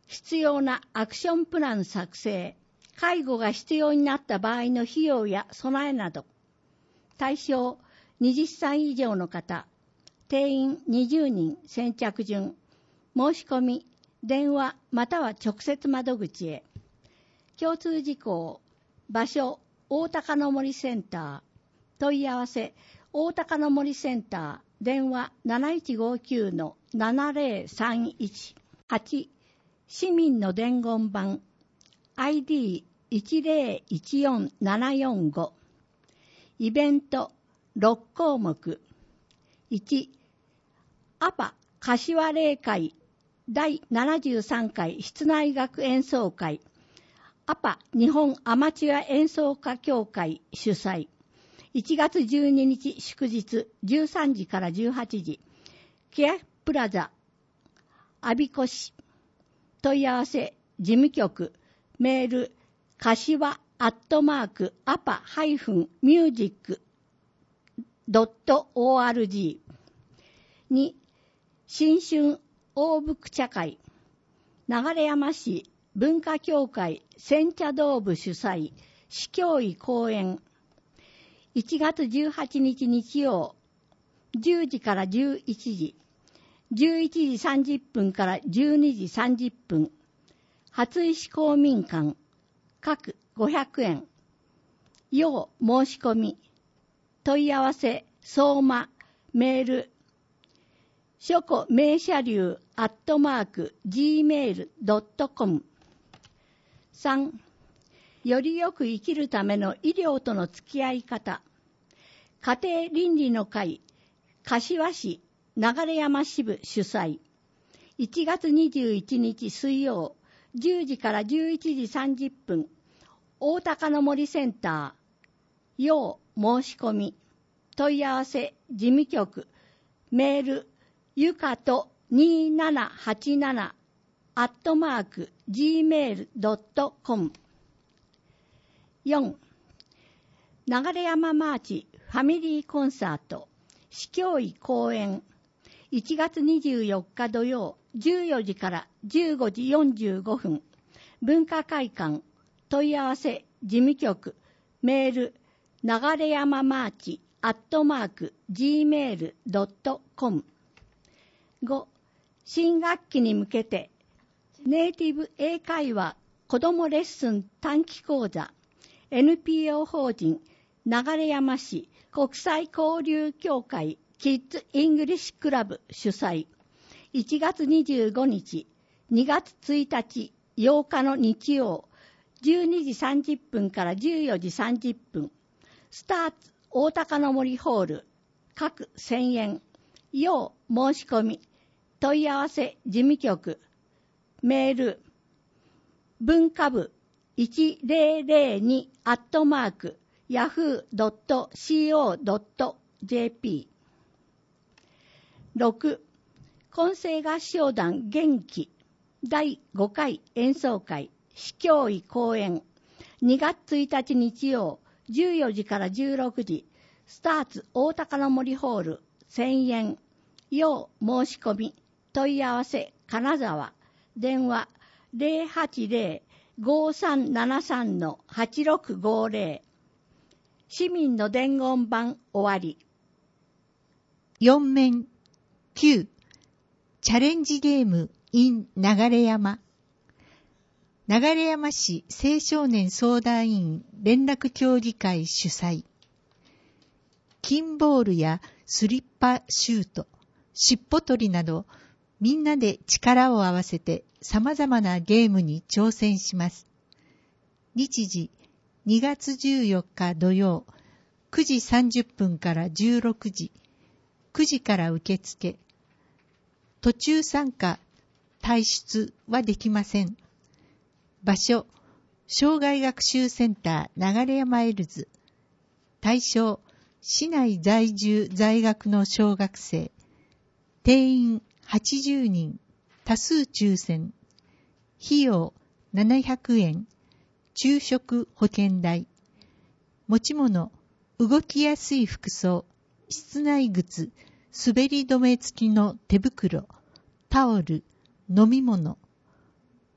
必要なアクションプラン作成、介護が必要になった場合の費用や備えなど。対象ははたち以上の方、定員にじゅうにん先着順。申し込み、電話または直接窓口へ。共通事項、場所、大高の森センター。問い合わせ、大高の森センター、電話 なないちごきゅうのななぜろさんいち。はち、市民の伝言板、アイディーいちぜろいちよんななよんご。イベントろく項目。いち、アパ柏霊会だいななじゅうさんかい室内楽演奏会、アパ日本アマチュア演奏家協会主催。いちがつじゅうににち祝日じゅうさんじからじゅうはちじ、ケアプラザ、阿鼻子市。問い合わせ、事務局、メール、柏アットマークアパハイフンミュージックドットオーアールジー。に、新春大福茶会、流山市文化協会煎茶道部主催、市教委講演。いちがつじゅうはちにち日曜、じゅうじからじゅういちじ、じゅういちじさんじゅっぷんからじゅうにじさんじゅっぷん。初石公民館、各ごひゃくえん。要申し込み。問い合わせ、相馬、メール、書庫名車流アットマーク ジーメールドットコム。さん、よりよく生きるための医療との付き合い方。家庭倫理の会、柏市流山支部主催。いちがつにじゅういちにち水曜、じゅうじからじゅういちじさんじゅっぷん、大高の森センター。要申し込み。問い合わせ、事務局、メール、ゆかとにーななはちななアットマーク ジーメールドットコム。よん、流山マーチファミリーコンサート、市教委講演。いちがつにじゅうよっか土曜、じゅうよじからじゅうごじよんじゅうごふん、文化会館。問い合わせ、事務局、メール、流山マーチアットマーク ジーメールドットコム。ご、新学期に向けてネイティブ英会話子どもレッスン短期講座、 エヌピーオー 法人流山市国際交流協会キッズイングリッシュクラブ主催。いちがつにじゅうごにち、にがつついたち、ようかの日曜、じゅうにじさんじゅっぷんからじゅうよじさんじゅっぷん、スターツ大高の森ホール、各せんえん。要申し込み。問い合わせ、事務局、メール、文化部いちぜろぜろにアットマークヤフードットシーオードットジェーピー。ろく、混声合唱団元気だいごかい演奏会、市教委講演。にがつついたち日曜、じゅうよじからじゅうろくじ、スターツ大高の森ホール、せんえん。要申し込み。問い合わせ、金沢。電話、ゼロはちゼロ ごさんななさん はちろくごゼロ。市民の伝言板終わり。 よん面きゅう、チャレンジゲーム in 流山。流山市青少年相談員連絡協議会主催。金ボールやスリッパシュート、尻尾取りなど、みんなで力を合わせて様々なゲームに挑戦します。日時、にがつじゅうよっか土曜、くじさんじゅっぷんからじゅうろくじ、くじから受付。途中参加、退出はできません。場所、障害学習センター流山エルズ。対象、市内在住在学の小学生。定員はちじゅうにん、多数抽選。費用ななひゃくえん。昼食保険代。持ち物、動きやすい服装、室内靴、滑り止め付きの手袋、タオル、飲み物。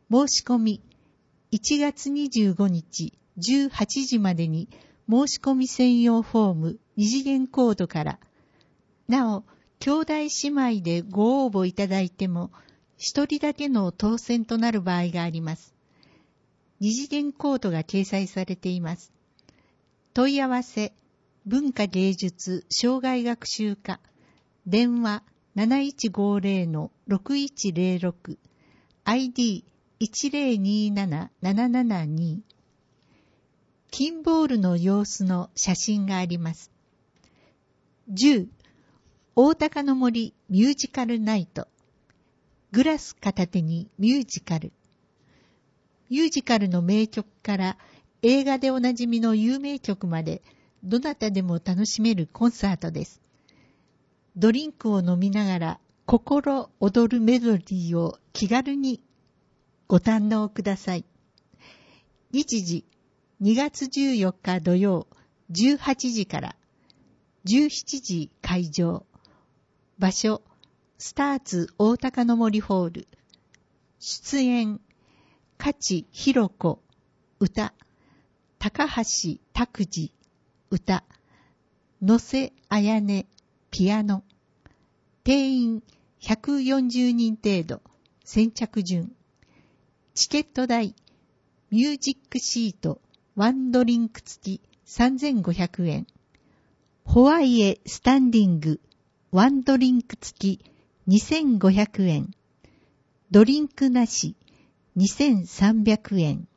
申し込みいちがつにじゅうごにちじゅうはちじまでに申し込み専用フォーム二次元コードから、なお、兄弟姉妹でご応募いただいても、一人だけの当選となる場合があります。二次元コードが掲載されています。問い合わせ、文化芸術障害学習課、電話 なないちごぜろのろくいちぜろろく、アイディーいちぜろにななななななに。キンボールの様子の写真があります。じゅう、大鷹の森ミュージカルナイト。グラス片手にミュージカル。ミュージカルの名曲から映画でおなじみの有名曲まで、どなたでも楽しめるコンサートです。ドリンクを飲みながら心躍るメロディーを気軽にご堪能ください。日時にがつじゅうよっか土曜じゅうはちじからじゅうしちじ会場。場所スターツ大鷹の森ホール。出演勝ひろ子歌、高橋拓司歌、野瀬彩音ピアノ。定員ひゃくよんじゅうにん程度。先着順。チケット代ミュージックシートワンドリンク付きさんぜんごひゃくえん。ホワイエスタンディングワンドリンク付きにせんごひゃくえん。ドリンクなしにせんさんびゃくえん。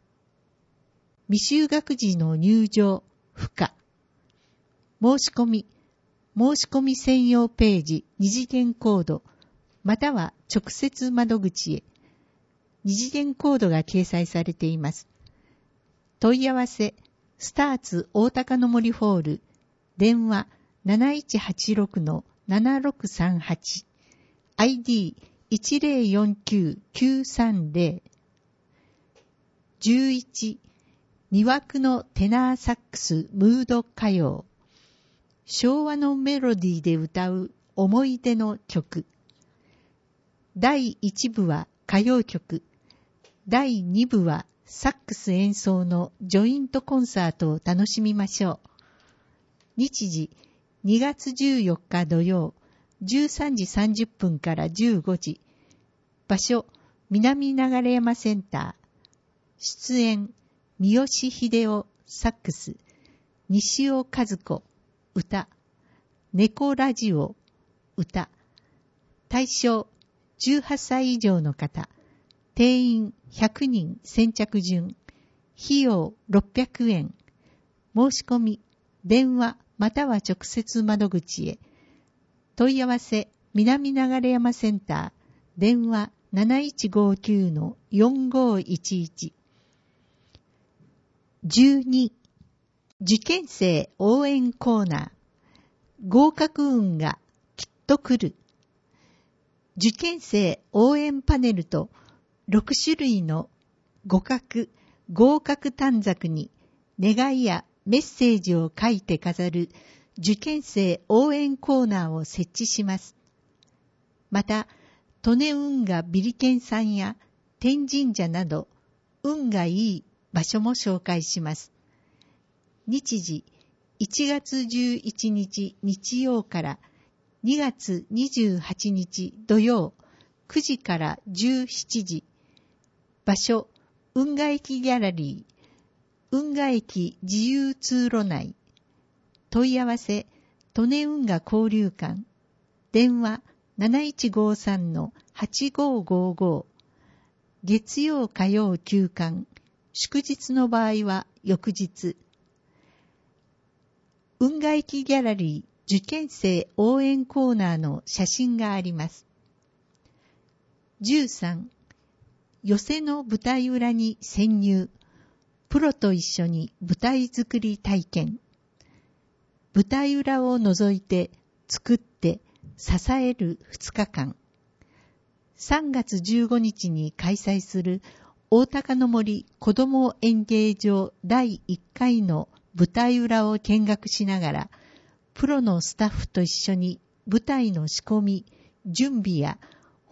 未就学児の入場不可。申し込み申し込み専用ページ二次元コードまたは直接窓口へ。二次元コードが掲載されています。問い合わせスターツ大鷹の森ホール。電話 なないちはちろくのななろくさんはち、アイディーいちぜろよんきゅうきゅうさんぜろ。じゅういち、魅惑のテナーサックスムード歌謡。昭和のメロディーで歌う思い出の曲。だいいちぶは歌謡曲。だいにぶはサックス演奏のジョイントコンサートを楽しみましょう。日時にがつじゅうよっか土曜じゅうさんじさんじゅっぷんからじゅうごじ。場所南流山センター。出演三好秀夫サックス、西尾和子歌、猫ラジオ歌。対象じゅうはっさい以上の方。定員ひゃくにん先着順。費用ろっぴゃくえん。申し込み電話または直接窓口へ。問い合わせ南流山センター。電話なないちごきゅうのよんごいちいち。じゅうに、受験生応援コーナー。合格運がきっと来る。受験生応援パネルとろくしゅるいの互角合格短冊に願いやメッセージを書いて飾る受験生応援コーナーを設置します。また、利根運河ビリケンさんや天神社など運がいい場所も紹介します。日時いちがつじゅういちにち日曜からにがつにじゅうはちにち土曜くじからじゅうしちじ。場所運河駅ギャラリー。運河駅自由通路内。問い合わせ利根運河交流館。電話なないちごさんのはちごごご。月曜火曜休館。祝日の場合は翌日。運河駅ギャラリー受験生応援コーナーの写真があります。じゅうさん、寄席の舞台裏に潜入。プロと一緒に舞台作り体験。舞台裏を覗いて作って支えるふつかかん。さんがつじゅうごにちに開催する大鷹の森子ども演芸場だいいっかいの舞台裏を見学しながら、プロのスタッフと一緒に舞台の仕込み、準備や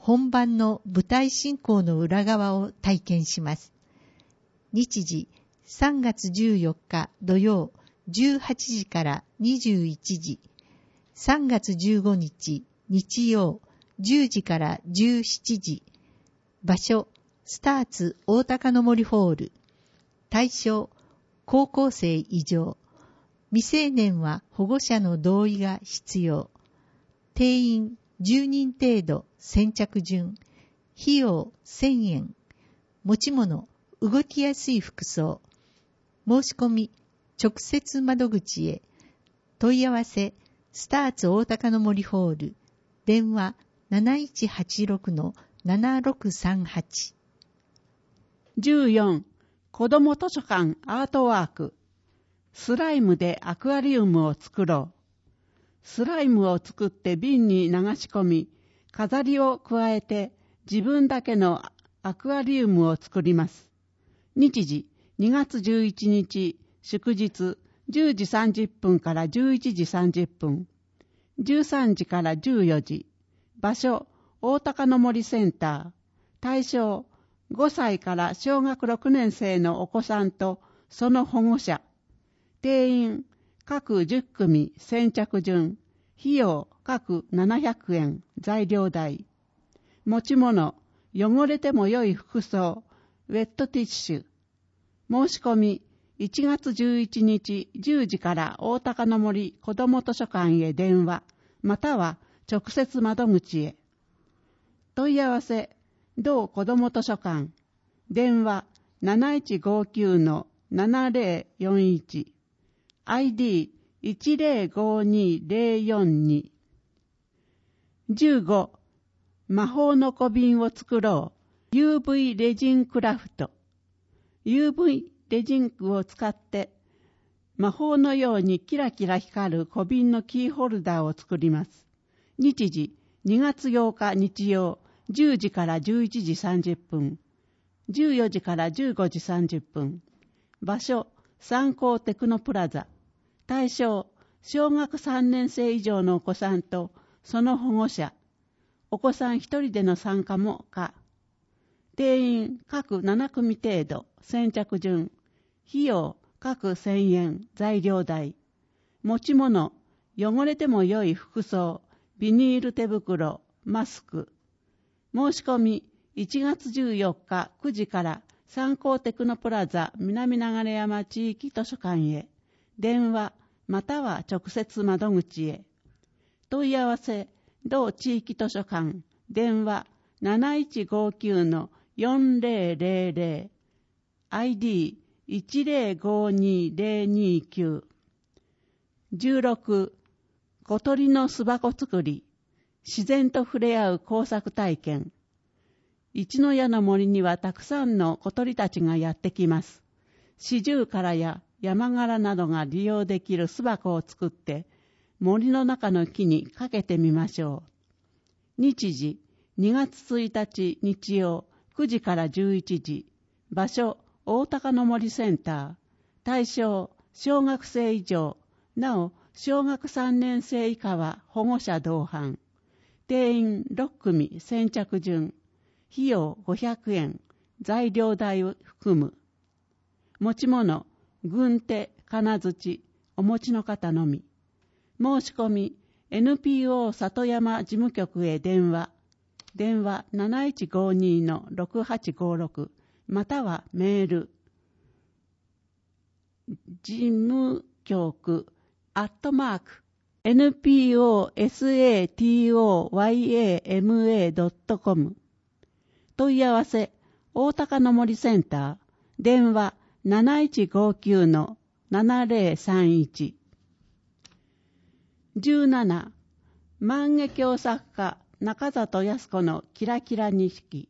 本番の舞台進行の裏側を体験します。日時さんがつじゅうよっか土曜じゅうはちじからにじゅういちじ、さんがつじゅうごにち日曜じゅうじからじゅうしちじ、場所スターツ大高の森ホール、対象高校生以上、未成年は保護者の同意が必要、定員じゅうにん程度、先着順、費用せんえん、持ち物動きやすい服装、申し込み直接窓口へ、問い合わせスターツ大高の森ホール、電話 なないちはちろくのななろくさんはち。 じゅうよん. 子ども図書館アートワーク。スライムでアクアリウムを作ろう。スライムを作って瓶に流し込み、飾りを加えて自分だけのアクアリウムを作ります。日時にがつじゅういちにち祝日じゅうじさんじゅっぷんからじゅういちじさんじゅっぷん、じゅうさんじからじゅうよじ、場所大高の森センター、対象ごさいから小学ろくねん生のお子さんとその保護者、定員各じゅっくみ先着順、費用各ななひゃくえん、材料代、持ち物汚れても良い服装、ウェットティッシュ、申し込みいちがつじゅういちにちじゅうじから大高の森子ども図書館へ電話、または直接窓口へ。問い合わせ同子ども図書館、電話 なないちごきゅうのななぜろよんいち、アイディーいちぜろごにぜろよんに。じゅうご. 魔法の小瓶を作ろう。ユーブイ レジンクラフト。ユーブイ レジンを使って魔法のようにキラキラ光る小瓶のキーホルダーを作ります。日時にがつようか日曜じゅうじからじゅういちじさんじゅっぷん、じゅうよじからじゅうごじさんじゅっぷん、場所三幸テクノプラザ、対象小学さんねん生以上のお子さんとその保護者、お子さん一人での参加も可、定員各ななくみ程度、先着順、費用各せんえん、材料代、持ち物汚れても良い服装、ビニール手袋、マスク、申し込みいちがつじゅうよっかくじから三幸テクノプラザ南流山地域図書館へ、電話または直接窓口へ。問い合わせ同地域図書館、電話 なないちごきゅうのよんぜろぜろぜろ、アイディーいちぜろごにぜろにきゅう。じゅうろく. 小鳥の巣箱作り、自然と触れ合う工作体験。一の谷の森にはたくさんの小鳥たちがやってきます。シジュウカラやヤマガラなどが利用できる巣箱を作って森の中の木にかけてみましょう。日時にがつついたち日曜くじからじゅういちじ、場所大高の森センター、対象小学生以上、なお小学さんねん生以下は保護者同伴、定員ろっくみ先着順、費用ごひゃくえん、材料代を含む。持ち物軍手、金槌、お持ちの方のみ。申し込み エヌピーオー 里山事務局へ電話、電話なないちごにのろくはちごろく、またはメール、事務局アットマーク エヌピーオーエスエーティーオーワイエーエムエードットコム。問い合わせ大高の森センター、電話なないちごきゅうのななぜろさんいち。じゅうなな. 万華鏡作家中里康子のキラキラ錦。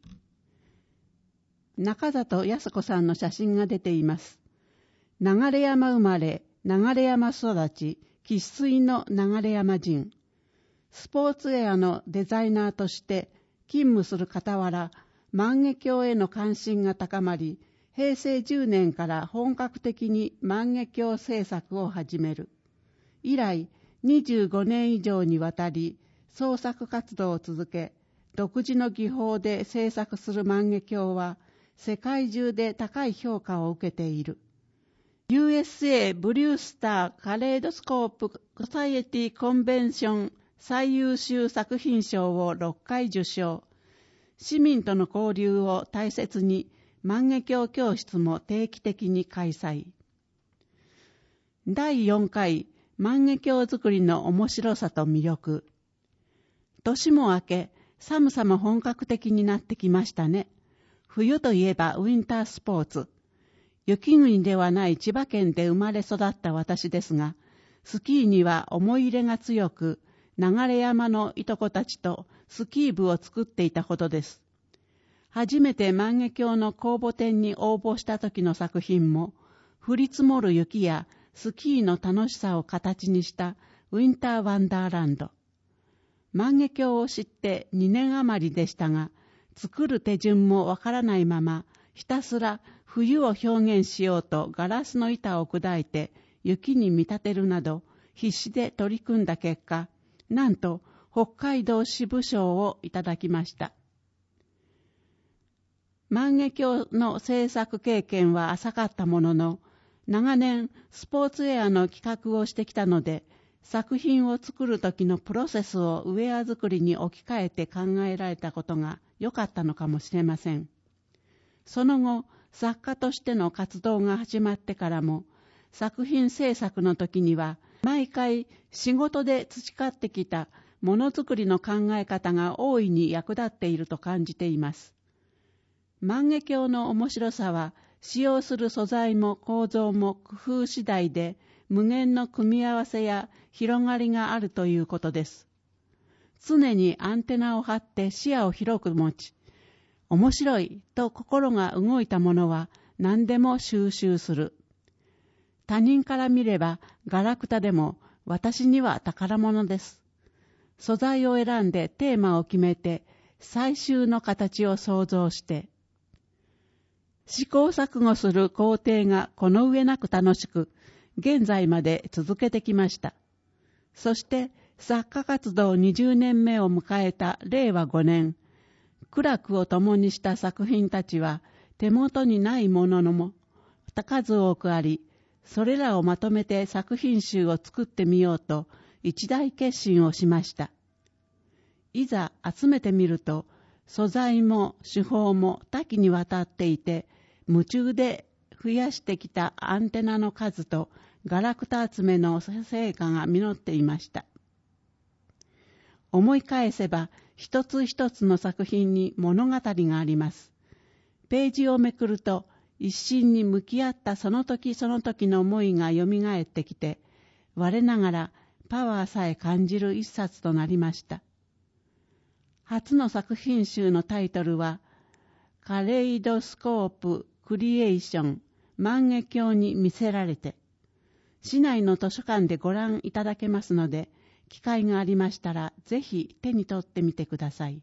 中里康子さんの写真が出ています。流山生まれ、流山育ち、生粋の流山人。スポーツウェアのデザイナーとして勤務する傍ら、万華鏡への関心が高まり、へいせいじゅうねんから本格的に万華鏡制作を始める。以来にじゅうごねん以上にわたり創作活動を続け、 独自の技法で制作する万華鏡は世界中で高い評価を受けている。ユーエスエー ブリュースターカレードスコープソサイエティコンベンション最優秀作品賞をろっかい受賞。市民との交流を大切に万華鏡教室も定期的に開催。だいよんかい万華鏡作りの面白さと魅力。年も明け、寒さも本格的になってきましたね。冬といえばウィンタースポーツ。雪国ではない千葉県で生まれ育った私ですが、スキーには思い入れが強く、流山のいとこたちとスキー部を作っていたほどです。初めて万華鏡の公募展に応募した時の作品も、降り積もる雪やスキーの楽しさを形にしたウィンターワンダーランド。万華鏡を知ってにねん余りでしたが、作る手順もわからないまま、ひたすら冬を表現しようとガラスの板を砕いて雪に見立てるなど必死で取り組んだ結果、なんと北海道支部賞をいただきました。万華鏡の制作経験は浅かったものの、長年スポーツウェアの企画をしてきたので、作品を作る時のプロセスをウェア作りに置き換えて考えられたことが良かったのかもしれません。その後、作家としての活動が始まってからも、作品制作の時には、毎回仕事で培ってきたものづくりの考え方が大いに役立っていると感じています。万華鏡の面白さは、使用する素材も構造も工夫次第で、無限の組み合わせや広がりがあるということです。常にアンテナを張って視野を広く持ち、面白いと心が動いたものは何でも収集する。他人から見ればガラクタでも私には宝物です。素材を選んでテーマを決めて最終の形を想像して、試行錯誤する工程がこの上なく楽しく、現在まで続けてきました。そして作家活動にじゅうねんめを迎えたれいわごねん、苦楽を共にした作品たちは手元にないもののも数多くあり、それらをまとめて作品集を作ってみようと一大決心をしました。いざ集めてみると、素材も手法も多岐にわたっていて、夢中で増やしてきたアンテナの数とガラクタ集めの成果が実っていました。思い返せば一つ一つの作品に物語があります。ページをめくると一心に向き合ったその時その時の思いがよみがえってきて、我ながらパワーさえ感じる一冊となりました。初の作品集のタイトルはカレイドスコープクリエーション万華鏡に魅せられて、市内の図書館でご覧いただけますので、機会がありましたらぜひ手に取ってみてください。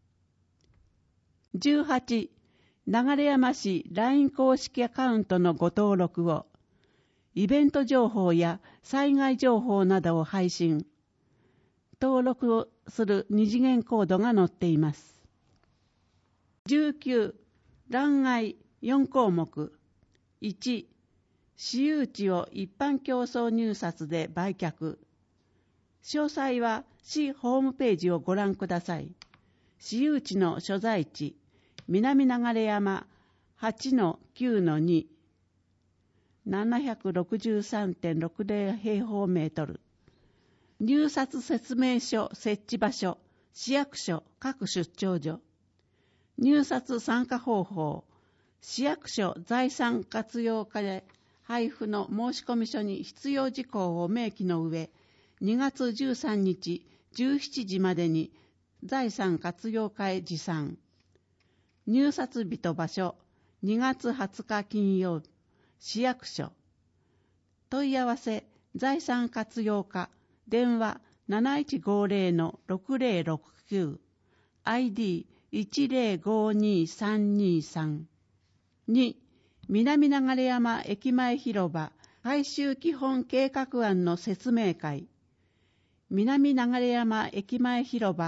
じゅうはち、流山市 ライン 公式アカウントのご登録を、イベント情報や災害情報などを配信。登録をする二次元コードが載っています。じゅうきゅう、欄外よん項目。いち、私有地を一般競争入札で売却。詳細は市ホームページをご覧ください。私有地の所在地、南流山 はちのきゅうのに、ななひゃくろくじゅうさんてんろくぜろ 平方メートル。入札説明書設置場所、市役所各出張所。入札参加方法、市役所財産活用課で配布の申込書に必要事項を明記の上、にがつじゅうさんにちじゅうしちじまでに財産活用課へ持参。入札日と場所、にがつはつか金曜日、市役所。問い合わせ、財産活用課、電話 なないちごぜろのろくぜろろくきゅう、アイディーいちぜろごにさんにさん。に、南流山駅前広場改修基本計画案の説明会。南流山駅前広場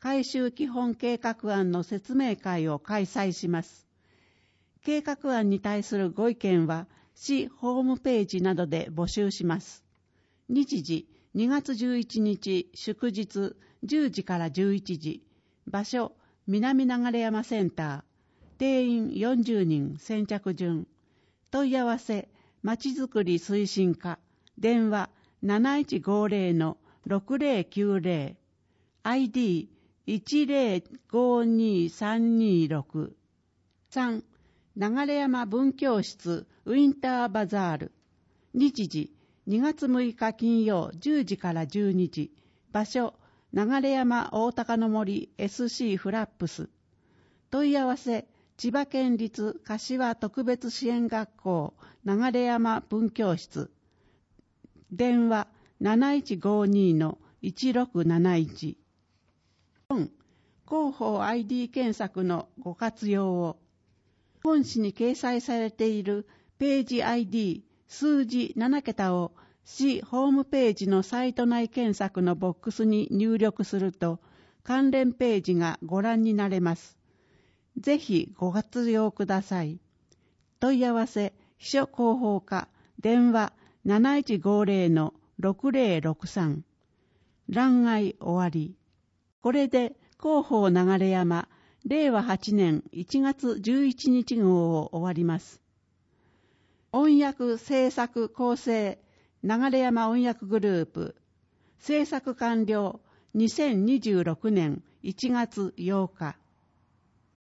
改修基本計画案の説明会を開催します。計画案に対するご意見は市ホームページなどで募集します。日時にがつじゅういちにち祝日じゅうじからじゅういちじ、場所南流山センター、定員よんじゅうにん先着順、問い合わせまちづくり推進課、電話 なないちごぜろのろくぜろきゅうぜろ、アイディーいちぜろごにさんにろく、さん流山文教室ウィンターバザール、日時にがつむいか金曜じゅうじからじゅうにじ、場所流山大高の森 エスシー フラップス、問い合わせ千葉県立柏特別支援学校流山文教室、電話 なないちごにのいちろくなないち、よん広報 アイディー 検索のご活用を。本誌に掲載されているページ アイディー 数字ななけたを市ホームページのサイト内検索のボックスに入力すると関連ページがご覧になれます。ぜひご活用ください。問い合わせ秘書広報課、電話 なないちごぜろのろくぜろろくさん。欄外終わり。これで広報流山れいわはちねんいちがつじゅういちにち号を終わります。音訳制作構成流山音訳グループ、制作完了にせんにじゅうろくねんいちがつようか。